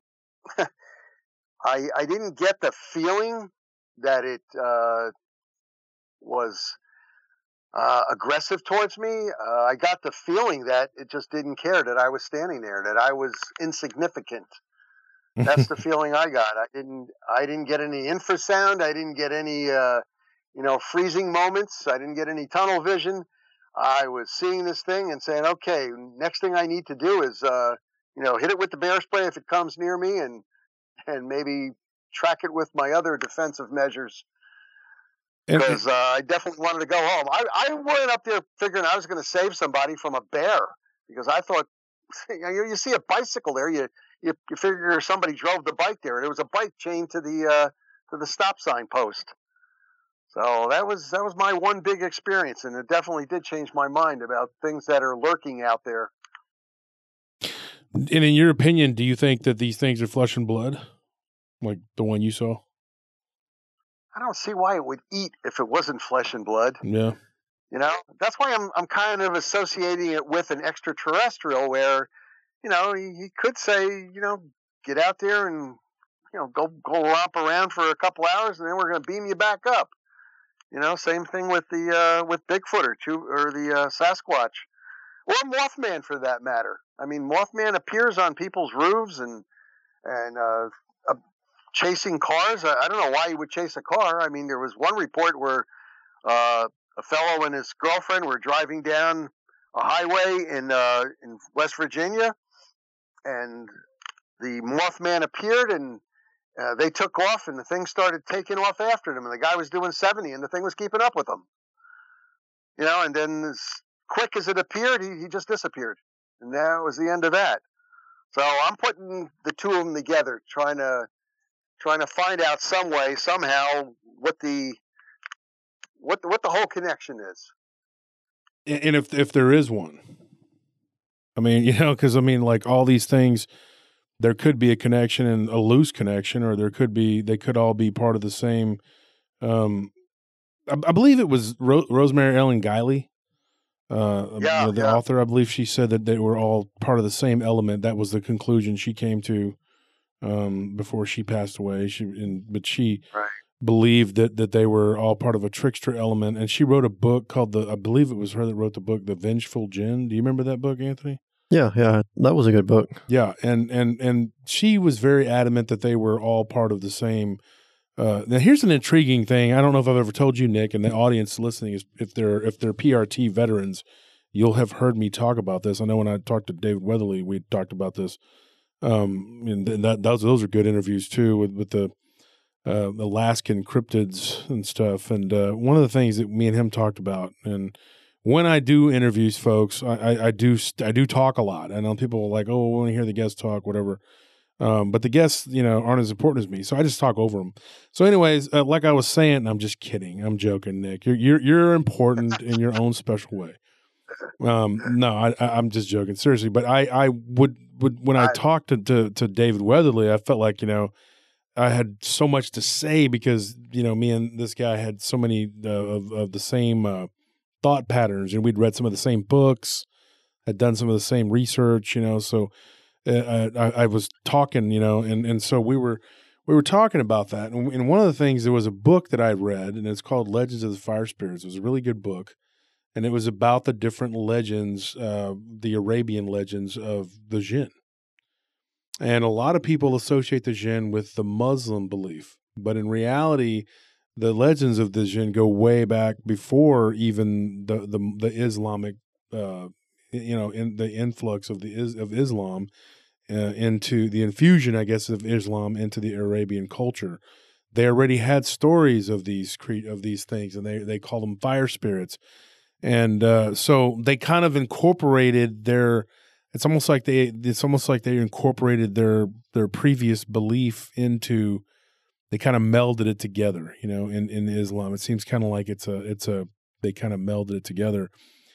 I I didn't get the feeling that it uh, was uh, aggressive towards me. Uh, I got the feeling that it just didn't care that I was standing there, that I was insignificant. That's the feeling I got. I didn't. I didn't get any infrasound. I didn't get any, uh, you know, freezing moments. I didn't get any tunnel vision. I was seeing this thing and saying, "Okay, next thing I need to do is, uh, you know, hit it with the bear spray if it comes near me, and and maybe track it with my other defensive measures." Because uh, I definitely wanted to go home. I, I went up there figuring I was going to save somebody from a bear, because I thought, you know, you see a bicycle there, you, you you figure somebody drove the bike there. There was a bike chained to the uh, to the stop sign post. So that was that was my one big experience, and it definitely did change my mind about things that are lurking out there. And in your opinion, do you think that these things are flesh and blood, like the one you saw? I don't see why it would eat if it wasn't flesh and blood. Yeah. You know, that's why I'm I'm kind of associating it with an extraterrestrial, where, you know, he, he could say, you know, get out there and, you know, go go romp around for a couple hours, and then we're going to beam you back up. You know, same thing with the uh, with Bigfoot or Chew, or the uh, Sasquatch, or Mothman for that matter. I mean, Mothman appears on people's roofs and and uh, uh, chasing cars. I, I don't know why he would chase a car. I mean, there was one report where uh, a fellow and his girlfriend were driving down a highway in uh, in West Virginia, and the Mothman appeared, and uh, they took off, and the thing started taking off after them, and the guy was doing seventy, and the thing was keeping up with them. You know, and then as quick as it appeared, he, he just disappeared, and that was the end of that. So I'm putting the two of them together, trying to trying to find out some way, somehow, what the what the, what the whole connection is. And if if there is one, I mean, you know, because I mean, like all these things, there could be a connection and a loose connection, or there could be they could all be part of the same. Um, I, I believe it was Ro- Rosemary Ellen Guiley, uh, yeah, you know, the yeah. author. I believe she said that they were all part of the same element. That was the conclusion she came to um, before she passed away. She, and, but she right. believed that that they were all part of a trickster element, and she wrote a book called the. I believe it was her that wrote the book, The Vengeful Jinn. Do you remember that book, Anthony? Yeah, yeah, that was a good book. Yeah, and and and she was very adamant that they were all part of the same. Uh, now, here's an intriguing thing. I don't know if I've ever told you, Nick, and the audience listening is if they're if they're P R T veterans, you'll have heard me talk about this. I know when I talked to David Weatherly, we talked about this, um, and that those those are good interviews too with with the uh, Alaskan cryptids and stuff. And uh, one of the things that me and him talked about, and when I do interviews, folks, I, I, I do I do talk a lot. I know people are like, oh, we want to hear the guests talk, whatever. Um, but the guests, you know, aren't as important as me, so I just talk over them. So, anyways, uh, like I was saying, I'm just kidding. I'm joking, Nick. You're you're you're important in your own special way. Um, no, I, I, I'm just joking, seriously. But I, I would would when I talked to, to to David Weatherly, I felt like, you know, I had so much to say because, you know, me and this guy had so many uh, of of the same uh, thought patterns, and we'd read some of the same books, had done some of the same research, you know, so. Uh, I, I was talking, you know, and, and so we were we were talking about that. And, and one of the things, there was a book that I read, and it's called Legends of the Fire Spirits. It was a really good book, and it was about the different legends, uh, the Arabian legends of the jinn. And a lot of people associate the jinn with the Muslim belief, but in reality, the legends of the jinn go way back before even the the, the Islamic uh you know, in the influx of the of Islam uh, into the infusion, I guess, of Islam into the Arabian culture. They already had stories of these cre- of these things, and they they call them fire spirits. And uh, so they kind of incorporated their. It's almost like they. It's almost like they incorporated their their previous belief into. They kind of melded it together, you know. In, in Islam, it seems kind of like it's a it's a. They kind of melded it together.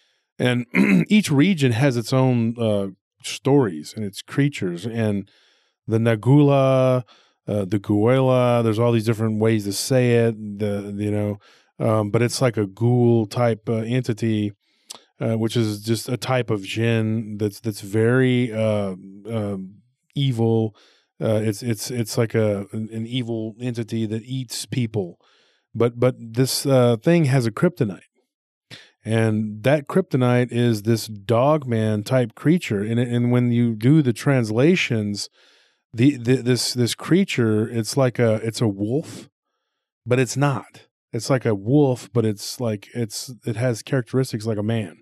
And each region has its own uh, stories and its creatures. And the Nagula, uh, the Guela, there's all these different ways to say it, the you know, um, but it's like a ghoul type uh, entity, uh, which is just a type of jinn that's that's very uh, uh, evil. Uh, it's it's it's like a an, an evil entity that eats people. But but this uh, thing has a kryptonite. And that kryptonite is this dogman type creature. And, and when you do the translations, the, the this this creature, it's like a it's a wolf, but it's not. It's like a wolf, but it's like it's it has characteristics like a man.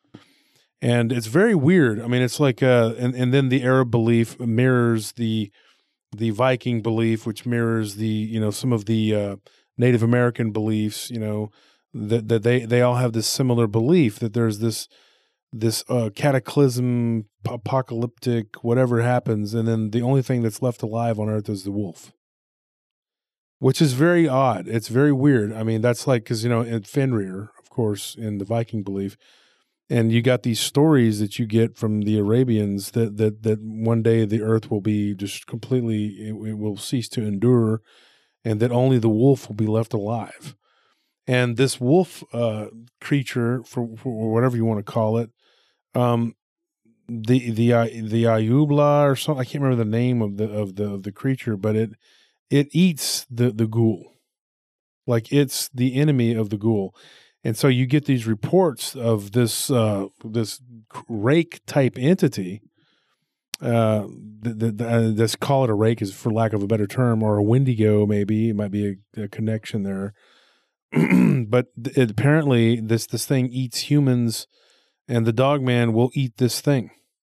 And it's very weird. I mean, it's like uh and, and then the Arab belief mirrors the the Viking belief, which mirrors the, you know, some of the uh, Native American beliefs, you know, that that they, they all have this similar belief that there's this this uh, cataclysm, apocalyptic, whatever happens, and then the only thing that's left alive on Earth is the wolf, which is very odd. It's very weird. I mean, that's like, because, you know, in Fenrir, of course, in the Viking belief, and you got these stories that you get from the Arabians that that that one day the Earth will be just completely, it, it will cease to endure, and that only the wolf will be left alive. And this wolf uh, creature, for, for whatever you want to call it, um, the the uh, the Ayubla or something, I can't remember the name of the of the of the creature, but it it eats the the ghoul, like it's the enemy of the ghoul. And so you get these reports of this uh, this rake type entity. Uh, the, the, the, uh, let's call it a rake, is for lack of a better term, or a Wendigo. Maybe it might be a, a connection there. But it, apparently, this this thing eats humans, and the Dogman will eat this thing.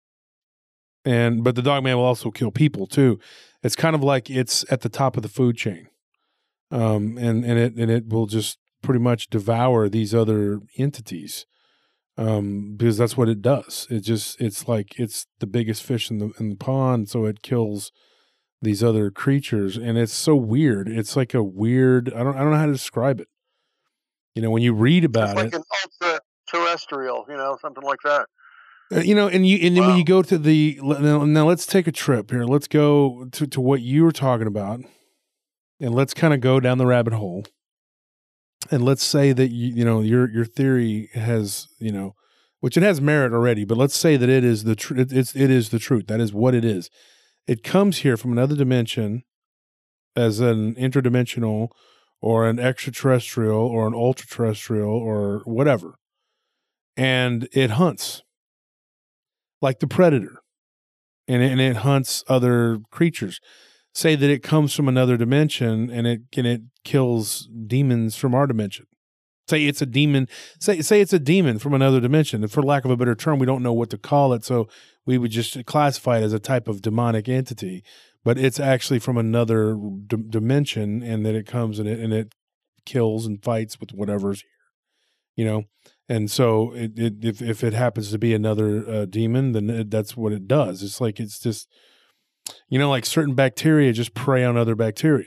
And but the Dogman will also kill people too. It's kind of like it's at the top of the food chain, um, and and it and it will just pretty much devour these other entities, um, because that's what it does. It just, it's like, it's the biggest fish in the in the pond, so it kills these other creatures, and it's so weird. It's like a weird, I don't, I don't know how to describe it. You know, when you read about it's like it, an ultra terrestrial, you know, something like that. uh, you know, and you, and then Wow. when you go to the, now, now let's take a trip here. Let's go to, to what you were talking about, and let's kind of go down the rabbit hole. And let's say that you, you know, your your theory has, you know, which it has merit already, but let's say that it is the tr- it, it's it is the truth. That is what it is. It comes here from another dimension as an interdimensional or an extraterrestrial or an ultra-terrestrial or whatever, and it hunts like the predator, and it, and it hunts other creatures. Say that it comes from another dimension and it and it kills demons from our dimension. Say it's a demon. Say say it's a demon from another dimension. And for lack of a better term, we don't know what to call it, so we would just classify it as a type of demonic entity. But it's actually from another d- dimension, and that it comes and it and it kills and fights with whatever's here, you know. And so it, it if if it happens to be another uh, demon, then it, that's what it does. It's like it's just. You know, like certain bacteria just prey on other bacteria.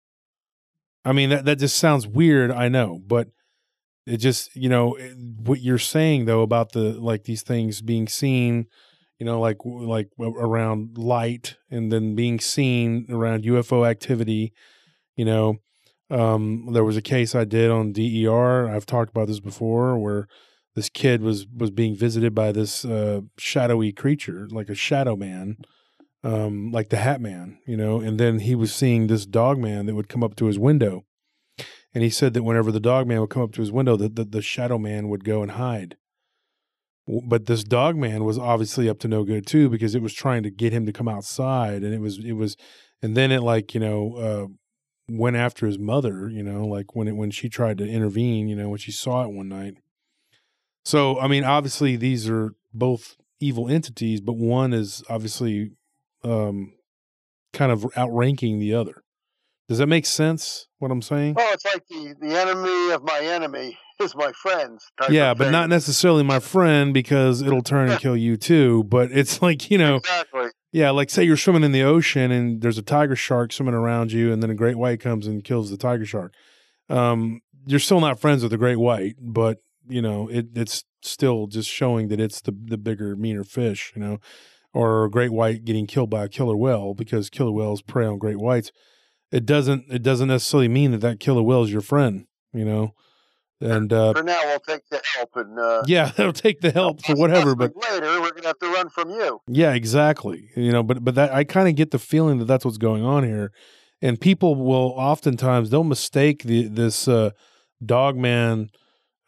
I mean, that, that just sounds weird, I know, but it just, you know, it, what you're saying though about the, like these things being seen, you know, like, like around light, and then being seen around U F O activity, you know, um, there was a case I did on D E R. I've talked about this before, where this kid was, was being visited by this uh, shadowy creature, like a shadow man. Um, like the Hat Man, you know, and then he was seeing this dog man that would come up to his window. And he said that whenever the dog man would come up to his window, that the, the shadow man would go and hide. But this dog man was obviously up to no good too, because it was trying to get him to come outside. And it was, it was, and then it like, you know, uh, went after his mother, you know, like when it, when she tried to intervene, you know, when she saw it one night. So, I mean, obviously these are both evil entities, but one is obviously um, kind of outranking the other. Does that make sense, what I'm saying? Oh, it's like the, the enemy of my enemy is my friend. Yeah, but not necessarily my friend, because it'll turn and kill you too. But it's like, you know, exactly. Yeah, like say you're swimming in the ocean and there's a tiger shark swimming around you, and then a great white comes and kills the tiger shark. Um, you're still not friends with the great white, but, you know, it, it's still just showing that it's the, the bigger, meaner fish, you know. Or a great white getting killed by a killer whale, because killer whales prey on great whites. It doesn't. It doesn't necessarily mean that that killer whale is your friend, you know. And uh, for now, we'll take the help, and uh, yeah, they'll take the help for whatever. But later, we're gonna have to run from you. Yeah, exactly. You know, but but that I kind of get the feeling that that's what's going on here, and people will oftentimes they'll mistake the this uh, dogman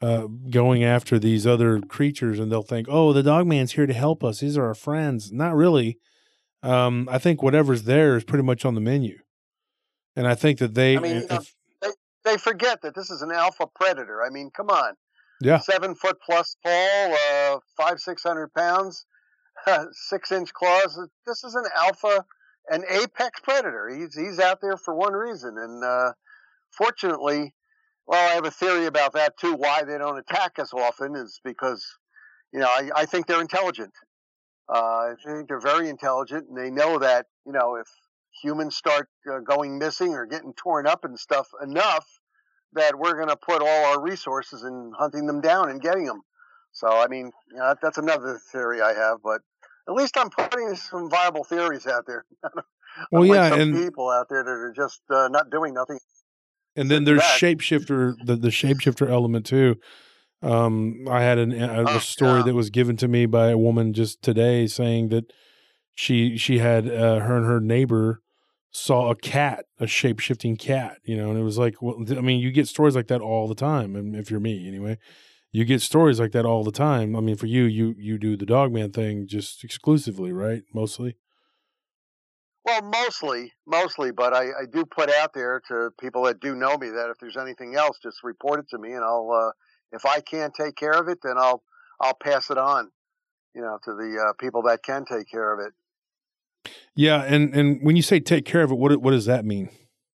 uh, going after these other creatures, and they'll think, "Oh, the dog man's here to help us. These are our friends." Not really. Um, I think whatever's there is pretty much on the menu, and I think that they, I mean, you know, if, they, they forget that this is an alpha predator. I mean, come on, yeah, seven foot plus tall, uh, five six hundred pounds, six inch claws. This is an alpha, an apex predator. He's he's out there for one reason, and uh, fortunately, well, I have a theory about that too. Why they don't attack us often is because, you know, I, I think they're intelligent. Uh, I think they're very intelligent, and they know that, you know, if humans start uh, going missing or getting torn up and stuff enough, that we're going to put all our resources in hunting them down and getting them. So, I mean, you know, that's another theory I have, but at least I'm putting some viable theories out there. well, Unlike yeah, some and people out there that are just uh, not doing nothing. and then there's That. shapeshifter, the the shapeshifter element too. Um, I had an, a, Oh, a story yeah. that was given to me by a woman just today saying that she she had uh, her and her neighbor saw a cat, a shape shifting cat, you know, and it was like, well, I mean, you get stories like that all the time. And if you're me, anyway, you get stories like that all the time. I mean, for you, you you do the Dogman thing just exclusively, right? Mostly. Well, mostly, mostly, but I, I do put out there to people that do know me that if there's anything else, just report it to me, and I'll. Uh, if I can't take care of it, then I'll I'll pass it on, you know, to the uh, people that can take care of it. Yeah, and and when you say take care of it, what what does that mean?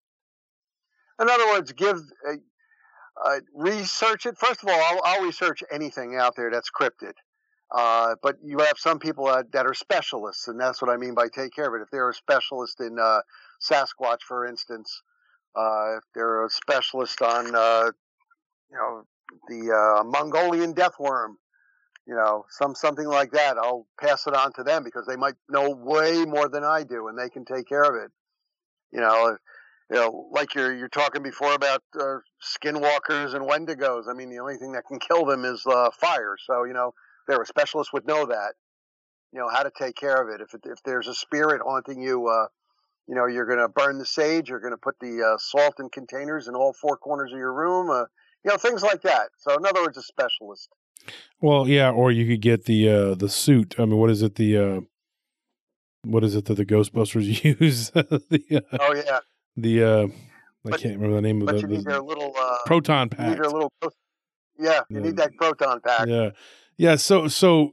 In other words, give uh, uh, research it. First of all, I'll, I'll research anything out there that's cryptid. Uh, but you have some people that, that are specialists, and that's what I mean by take care of it. If they're a specialist in uh, Sasquatch, for instance, uh, if they're a specialist on, uh, you know, the uh, Mongolian death worm, you know, some something like that, I'll pass it on to them because they might know way more than I do, and they can take care of it. You know, you know, like you're you're talking before about uh, skinwalkers and wendigos. I mean, the only thing that can kill them is uh, fire. So, you know, they're a specialist would know that, you know, how to take care of it. If it, if there's a spirit haunting you, uh, you know, you're going to burn the sage. You're going to put the uh, salt in containers in all four corners of your room. Uh, you know, things like that. So, in other words, a specialist. Well, yeah, or you could get the uh, the suit. I mean, what is it? The uh, what is it that the Ghostbusters use? the, uh, Oh yeah. The uh, I but, can't remember the name of but the, you the need their little uh, proton you pack. need their little. Yeah, you yeah. need that proton pack. Yeah, yeah. So, so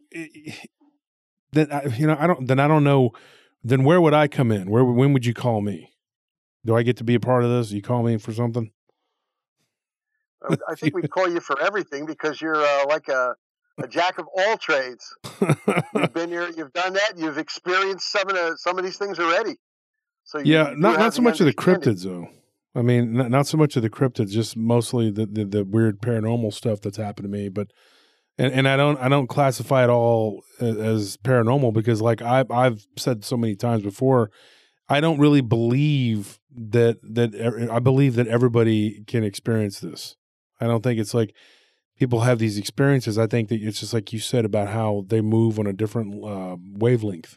then I, you know, I don't. Then I don't know. Then where would I come in? Where when would you call me? Do I get to be a part of this? You call me for something? I think we'd call you for everything because you're uh, like a, a jack of all trades. You've been here, you've done that, you've experienced some of the, some of these things already. So you, yeah, you not not so much of the understanding. cryptids though. I mean, not, not so much of the cryptids, just mostly the, the the weird paranormal stuff that's happened to me. But and, and I don't I don't classify it all as paranormal because, like I I've said so many times before, I don't really believe that that I believe that everybody can experience this. I don't think it's like people have these experiences. I think that it's just like you said about how they move on a different uh, wavelength.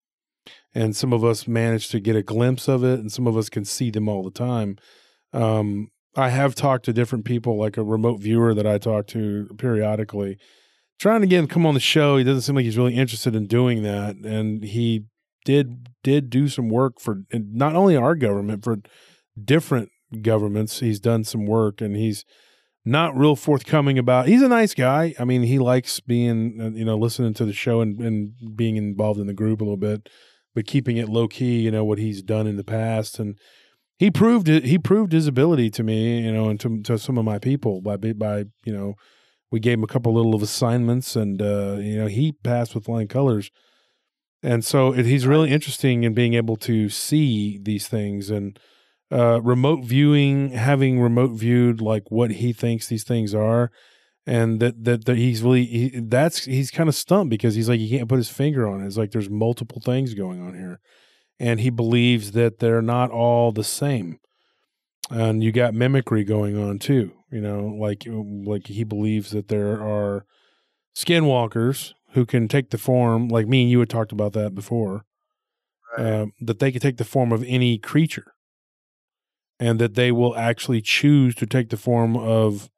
And some of us manage to get a glimpse of it, and some of us can see them all the time. Um, I have talked to different people, like a remote viewer that I talk to periodically, trying to get him to come on the show. He doesn't seem like he's really interested in doing that, and he did did do some work for not only our government, for different governments. He's done some work, and he's not real forthcoming about. He's a nice guy. I mean, he likes being, you know, listening to the show and, and being involved in the group a little bit, but keeping it low key. You know what he's done in the past, and he proved it. He proved his ability to me, you know, and to, to some of my people by by you know, we gave him a couple little of assignments, and uh, you know, he passed with flying colors. And so it, he's really interesting in being able to see these things and. Uh, remote viewing, having remote viewed like what he thinks these things are, and that that, that he's really he, that's he's kind of stumped because he's like he can't put his finger on it. It's like there's multiple things going on here, and he believes that they're not all the same. And you got mimicry going on too. You know, like like he believes that there are skinwalkers who can take the form, like me and you had talked about that before, Right. uh, that they can take the form of any creature. And that they will actually choose to take the form of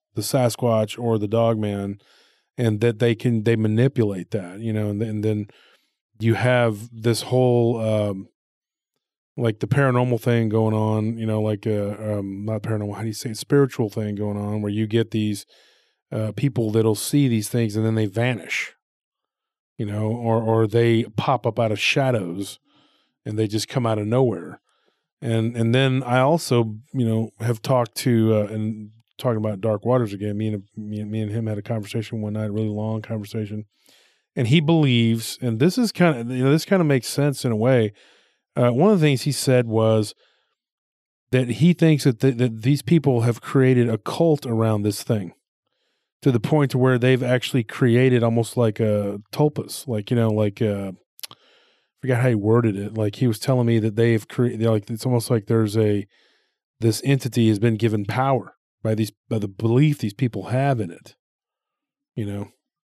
the Sasquatch or the Dogman, and that they can they manipulate that, you know, and, and then you have this whole um, like the paranormal thing going on, you know, like uh, um, not paranormal, how do you say it? Spiritual thing going on, where you get these uh, people that'll see these things and then they vanish, you know, or or they pop up out of shadows and they just come out of nowhere. And and then I also, you know, have talked to uh, and talking about Dark Waters again. Me and me, me and him had a conversation one night, a really long conversation, and he believes, and this is kind of, you know, this kind of makes sense in a way. Uh, one of the things he said was that he thinks that th- that these people have created a cult around this thing, to the point to where they've actually created almost like a tulpas, like, you know, like uh, I forgot how he worded it. Like he was telling me that they've created, like it's almost like there's a this entity has been given power by these by the belief these people have in it, you know,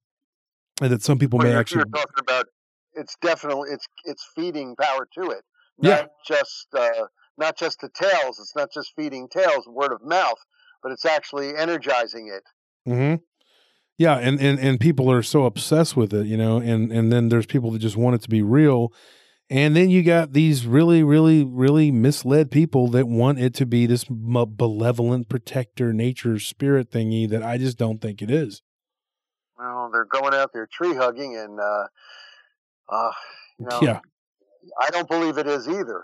and that some people Well, may you're, actually. you're talking about it's definitely it's it's feeding power to it, not Yeah. just uh, not just the tales. It's not just feeding tales, word of mouth, but it's actually energizing it. Mm-hmm. Yeah, and, and and people are so obsessed with it, you know, and and then there's people that just want it to be real, and then you got these really, really, really misled people that want it to be this malevolent protector, nature spirit thingy that I just don't think it is. Well, they're going out there tree hugging, and uh, uh, you know, Yeah. I don't believe it is either.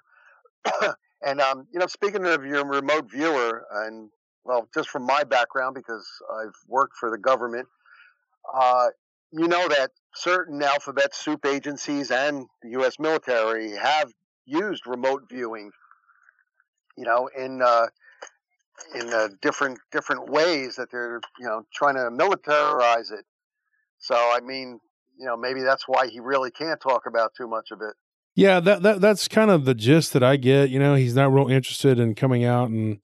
And um, you know, speaking of your remote viewer, and well, just from my background, because I've worked for the government. Uh, you know that certain alphabet soup agencies and the U S military have used remote viewing, you know, in uh, in uh, different different ways that they're, you know, trying to militarize it. So I mean, you know, maybe that's why he really can't talk about too much of it. Yeah, that, that that's kind of the gist that I get. You know, he's not real interested in coming out and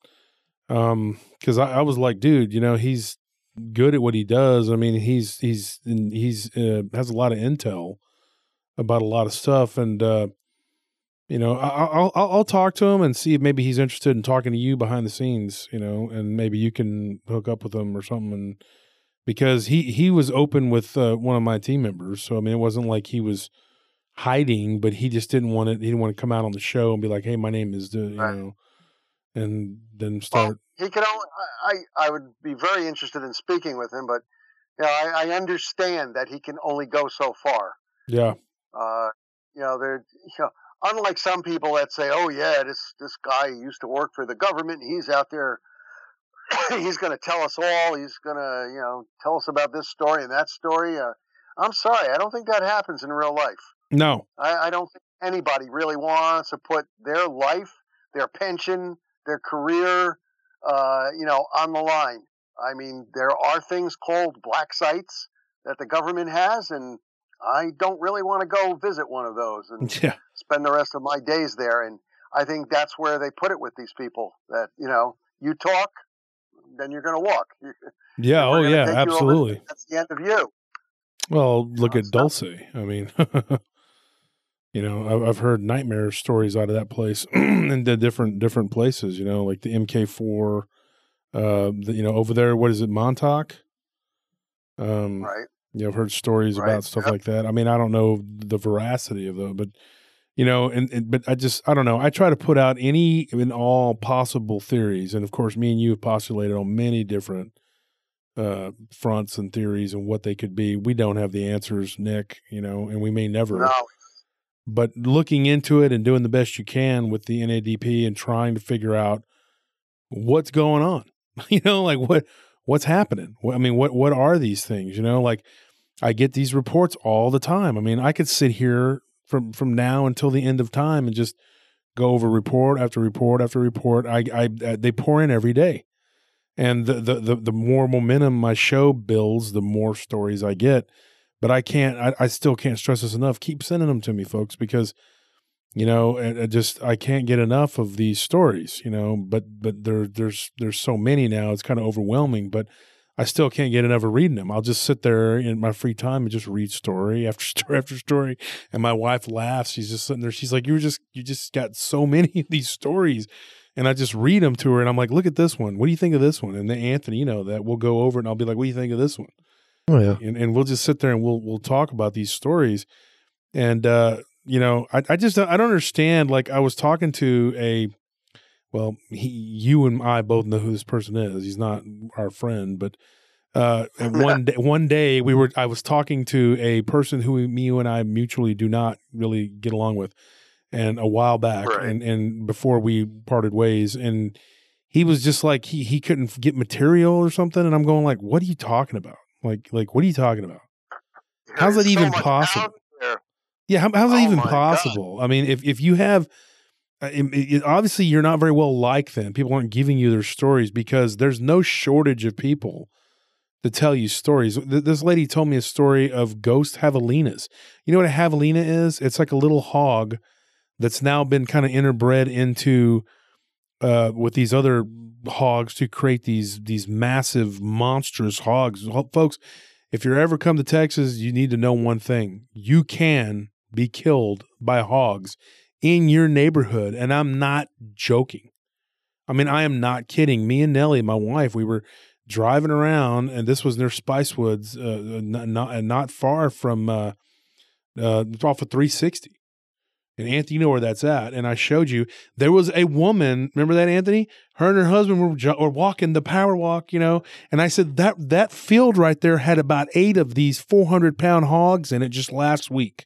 um because I, I was like, dude, you know, he's good at what he does. I mean, he's he's he's uh, has a lot of intel about a lot of stuff, and uh, you know, I, I'll I'll I'll talk to him and see if maybe he's interested in talking to you behind the scenes, you know, and maybe you can hook up with him or something. And because he he was open with uh, one of my team members, so I mean, it wasn't like he was hiding, but he just didn't want it. He didn't want to come out on the show and be like, "Hey, my name is," the, you Right. know, and then start. Well, he could only. I I would be very interested in speaking with him, but you know, I, I understand that he can only go so far. Yeah. Uh, you know, they're you know, unlike some people that say, "Oh yeah, this this guy used to work for the government. He's out there. He's going to tell us all. He's going to you know tell us about this story and that story." Uh, I'm sorry, I don't think that happens in real life. No. I, I don't think anybody really wants to put their life, their pension, their career, uh, you know, on the line. I mean, there are things called black sites that the government has, and I don't really want to go visit one of those and Yeah. spend the rest of my days there. And I think that's where they put it with these people, that, you know, you talk, then you're going to walk. Yeah. We're Oh, gonna yeah. take you over, Absolutely. that's the end of you. Well, look Uh, at so- Dulce. I mean, you know, I've, I've heard nightmare stories out of that place in the different different places. You know, like the M K four. Uh, the, you know, over there, what is it, Montauk? Um, Right. you know, I've heard stories Right. about stuff Yep. like that. I mean, I don't know the veracity of them, but you know, and, and but I just I don't know. I try to put out any and all possible theories, and of course, me and you have postulated on many different uh, fronts and theories and what they could be. We don't have the answers, Nick. You know, and we may never. No. But looking into it and doing the best you can with the N A D P and trying to figure out what's going on, you know, like what what's happening. What, I mean, what what are these things? You know, like I get these reports all the time. I mean, I could sit here from from now until the end of time and just go over report after report after report. I, I, I they pour in every day, and the, the the the more momentum my show builds, the more stories I get. But I can't. I, I still can't stress this enough. Keep sending them to me, folks, because you know, and I just I can't get enough of these stories. You know, but but there there's there's so many now. It's kind of overwhelming. But I still can't get enough of reading them. I'll just sit there in my free time and just read story after story after story. And my wife laughs. She's just sitting there. She's like, "You just you just got so many of these stories." And I just read them to her, and I'm like, look at this one. What do you think of this one? And then Anthony, you know, that we'll go over it, and I'll be like, what do you think of this one? Oh, yeah. And, and we'll just sit there and we'll we'll talk about these stories. And, uh, you know, I, I just I don't understand. Like, I was talking to a, well, he, you and I both know who this person is. He's not our friend, but uh, and one day, one day we were, I was talking to a person who me, you and I mutually do not really get along with. And a while back, Right. and, and before we parted ways, and he was just like he he couldn't get material or something, and I'm going like, what are you talking about? Like like what are you talking about? How's that There's so even much possible? out there. Yeah, how, how's that Oh even my possible? I mean, if if you have, uh, it, it, obviously you're not very well liked. Then people aren't giving you their stories because there's no shortage of people to tell you stories. Th- This lady told me a story of ghost javelinas. You know what a javelina is? It's like a little hog that's now been kind of interbred into uh, with these other hogs to create these these massive, monstrous hogs. Ho- Folks, if you're ever come to Texas, you need to know one thing. You can be killed by hogs in your neighborhood, and I'm not joking. I mean, I am not kidding. Me and Nellie, my wife, we were driving around, and this was near Spicewoods, uh, not, not, not far from uh, uh, off of three sixty. And Anthony, you know where that's at. And I showed you, there was a woman, remember that, Anthony? Her and her husband were, jo- were walking the power walk, you know. And I said, that that field right there had about eight of these four hundred pound hogs in it just last week.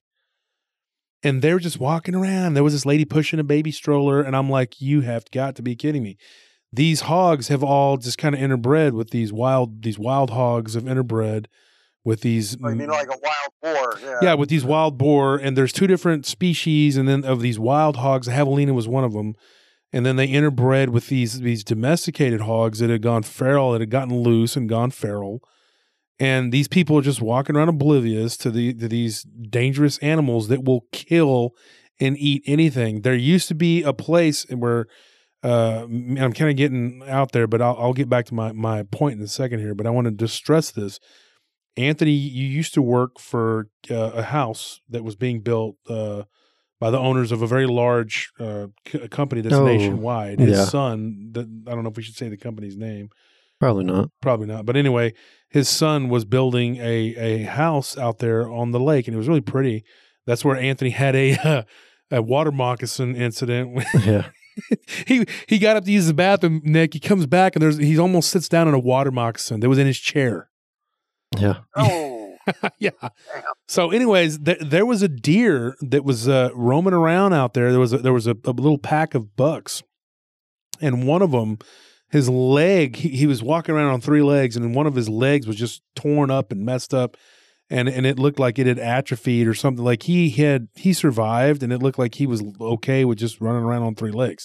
And they were just walking around. There was this lady pushing a baby stroller. And I'm like, you have got to be kidding me. These hogs have all just kind of interbred with these wild, these wild hogs have interbred with these. I mean, like a wild boar. Yeah. Yeah, with these wild boar, and there's two different species, and then of these wild hogs, the javelina was one of them, and then they interbred with these these domesticated hogs that had gone feral, that had gotten loose and gone feral, and these people are just walking around oblivious to the to these dangerous animals that will kill and eat anything. There used to be a place where. Uh, I'm kind of getting out there, but I'll, I'll get back to my, my point in a second here, but I want to just stress this. Anthony, you used to work for uh, a house that was being built uh, by the owners of a very large uh, c- company that's Oh, nationwide. His yeah. son, the, I don't know if we should say the company's name. Probably not. Probably not. But anyway, his son was building a, a house out there on the lake, and it was really pretty. That's where Anthony had a uh, a water moccasin incident. Yeah. he he got up to use the bathroom, Nick. He comes back, and there's he almost sits down in a water moccasin that was in his chair. Yeah. Oh. Yeah. So, anyways, th- there was a deer that was uh, roaming around out there. There was a, there was a, a little pack of bucks, and one of them, his leg, he, he was walking around on three legs, and one of his legs was just torn up and messed up, and and it looked like it had atrophied or something. Like he had he survived, and it looked like he was okay with just running around on three legs.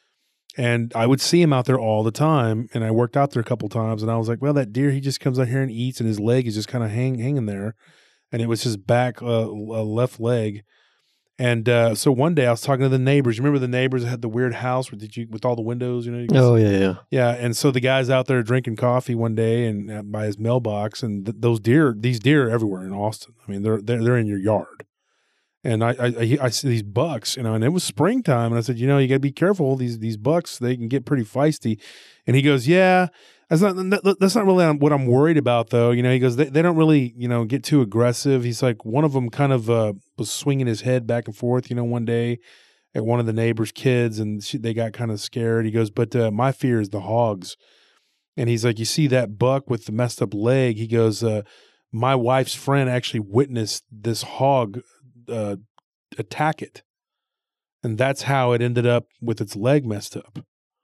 And I would see him out there all the time, and I worked out there a couple times, and I was like, well, that deer, he just comes out here and eats, and his leg is just kind of hang, hanging there, and it was his back uh, uh, left leg. And uh, so one day I was talking to the neighbors. You remember the neighbors that had the weird house with, did you, with all the windows? You know. You could Oh, see- yeah, yeah. yeah, and so the guy's out there drinking coffee one day and uh, by his mailbox, and th- those deer, these deer are everywhere in Austin. I mean, they're they're they're in your yard. And I, I I I see these bucks, you know, and it was springtime, and I said, you know, you got to be careful. These these bucks, they can get pretty feisty. And he goes, yeah, that's not that, that's not really what I'm worried about, though. You know, he goes, they, they don't really, you know, get too aggressive. He's like, one of them kind of uh, was swinging his head back and forth, you know, one day at one of the neighbors' kids, and she, they got kind of scared. He goes, but uh, my fear is the hogs. And he's like, you see that buck with the messed up leg? He goes, uh, my wife's friend actually witnessed this hog uh, attack it. And that's how it ended up with its leg messed up.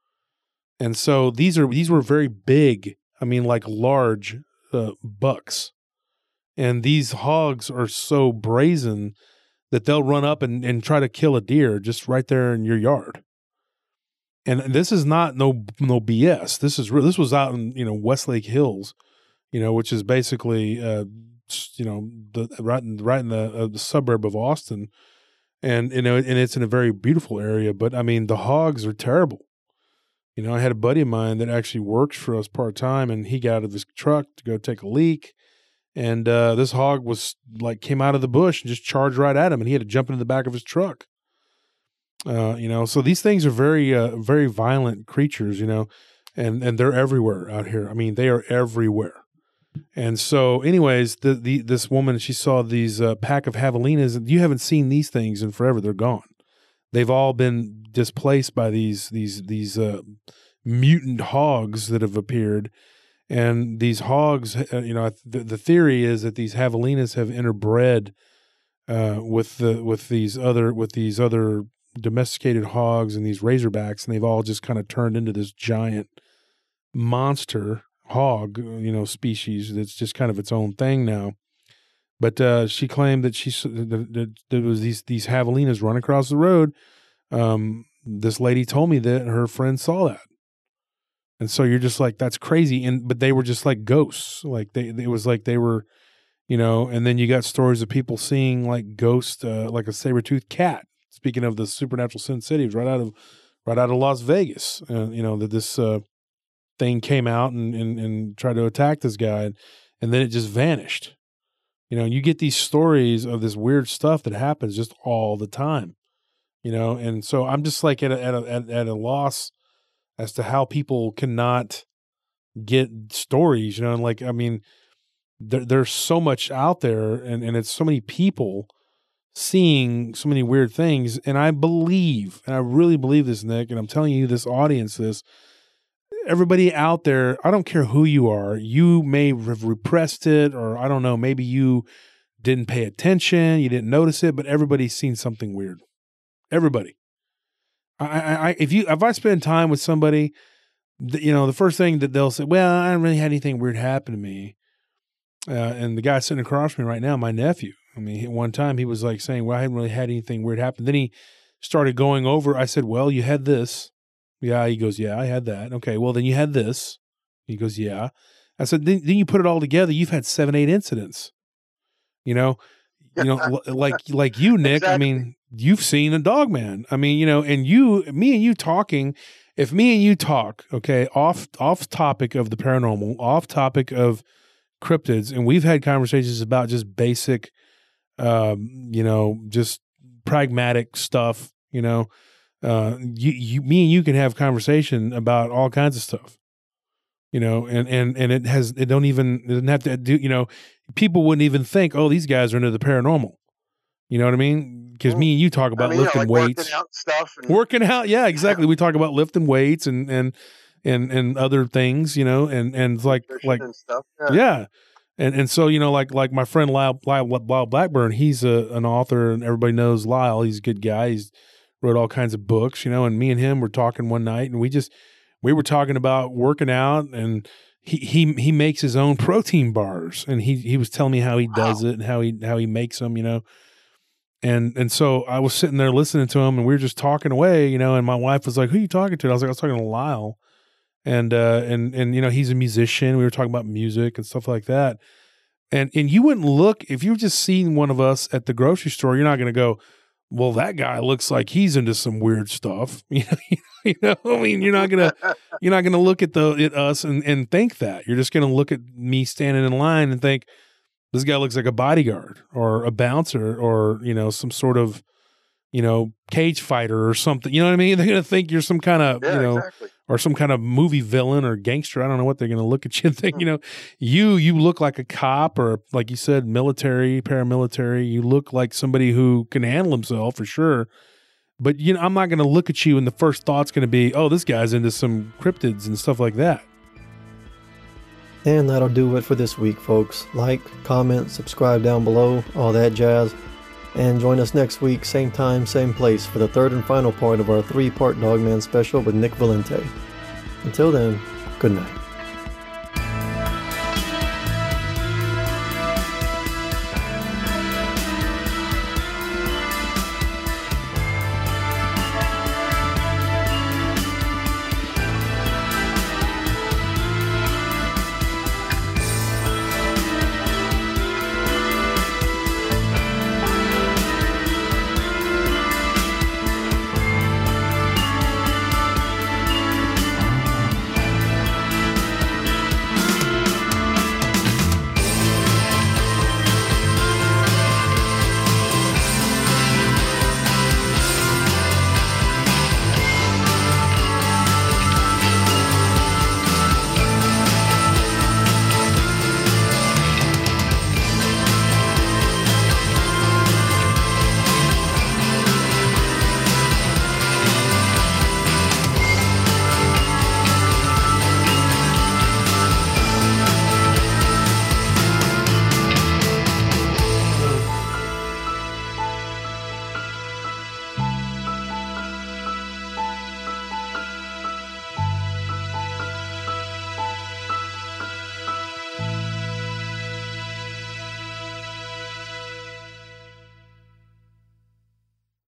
And so these are these were very big, I mean, like large uh, bucks. And these hogs are so brazen that they'll run up and, and try to kill a deer just right there in your yard. And this is not no no B S. This is real. This was out in, you know, Westlake Hills, you know, which is basically uh, you know, the right in right in the, uh, the suburb of Austin, and you know, and it's in a very beautiful area. But I mean, the hogs are terrible. You know, I had a buddy of mine that actually works for us part time, and he got out of his truck to go take a leak, and uh, this hog was like came out of the bush and just charged right at him, and he had to jump into the back of his truck. Uh, you know, so these things are very, uh, very violent creatures, you know, and, and they're everywhere out here. I mean, they are everywhere. And so anyways, the, the, this woman, she saw these uh, pack of javelinas, and you haven't seen these things in forever. They're gone. They've all been displaced by these, these, these uh, mutant hogs that have appeared. And these hogs, uh, you know, the, the theory is that these javelinas have interbred uh, with the, with these other, with these other domesticated hogs and these razorbacks, and they've all just kind of turned into this giant monster hog, you know, species that's just kind of its own thing now. But uh, she claimed that she that there was these these javelinas run across the road. Um, this lady told me that her friend saw that, and so you're just like, that's crazy. And but they were just like ghosts, like they it was like they were, you know. And then you got stories of people seeing like ghosts, uh, like a saber-toothed cat. Speaking of the supernatural Sin City, right out of right out of Las Vegas, uh, you know that this. Uh, thing came out and, and, and tried to attack this guy, and, and then it just vanished. You know, you get these stories of this weird stuff that happens just all the time, you know? And so I'm just like at a, at a, at, at a loss as to how people cannot get stories, you know? And like, I mean, there, there's so much out there, and, and it's so many people seeing so many weird things. And I believe, and I really believe this, Nick, and I'm telling you, this audience, this, everybody out there, I don't care who you are, you may have repressed it, or I don't know, maybe you didn't pay attention, you didn't notice it, but everybody's seen something weird. Everybody. I, I, I if you, if I spend time with somebody, you know, the first thing that they'll say, well, I haven't really had anything weird happen to me. Uh, and the guy sitting across from me right now, my nephew, I mean, one time he was like saying, well, I hadn't really had anything weird happen. Then he started going over, I said, well, you had this. Yeah, he goes, yeah, I had that. Okay, well, then you had this. He goes, yeah. I said, then, then you put it all together, you've had seven, eight incidents. You know, you know, like like you, Nick, exactly. I mean, you've seen a dog man. I mean, you know, and you, me and you talking, if me and you talk, okay, off off topic of the paranormal, off topic of cryptids, and we've had conversations about just basic, um, you know, just pragmatic stuff, you know, Uh, you, you, me and you can have conversation about all kinds of stuff, you know, and, and, and it has, it don't even, it doesn't have to do, you know, people wouldn't even think, oh, these guys are into the paranormal. You know what I mean? Because mm. me and you talk about I mean, lifting you know, like weights, working out stuff, and- working out. Yeah, exactly. We talk about lifting weights and, and, and, and other things, you know, and, and like, Fishing like, and stuff. Yeah. yeah. And, and so, you know, like, like my friend Lyle, Lyle, Lyle Blackburn, he's a, an author, and everybody knows Lyle. He's a good guy. He's, wrote all kinds of books, you know, and me and him were talking one night, and we just, we were talking about working out, and he, he, he makes his own protein bars, and he, he was telling me how he does wow. it and how he, how he makes them, you know. And, and so I was sitting there listening to him, and we were just talking away, you know, and my wife was like, who are you talking to? And I was like, I was talking to Lyle. And, uh, and, and, you know, he's a musician. We were talking about music and stuff like that. And, and you wouldn't look, if you just seen one of us at the grocery store, you're not going to go, well, that guy looks like he's into some weird stuff. You know, you know, I mean, you're not gonna, you're not gonna look at the at us and, and think that. You're just gonna look at me standing in line and think, this guy looks like a bodyguard or a bouncer or, you know, some sort of, you know, cage fighter or something. You know what I mean? They're gonna think you're some kind of, yeah, you know, exactly. or some kind of movie villain or gangster. I don't know what they're gonna look at you and think. You know, you you look like a cop or, like you said, military, paramilitary. You look like somebody who can handle himself for sure. But, you know, I'm not gonna look at you and the first thought's gonna be, oh, this guy's into some cryptids and stuff like that. And that'll do it for this week, folks. Like, comment, subscribe down below, all that jazz. And join us next week, same time, same place, for the third and final part of our three-part Dogman special with Nick Valente. Until then, good night.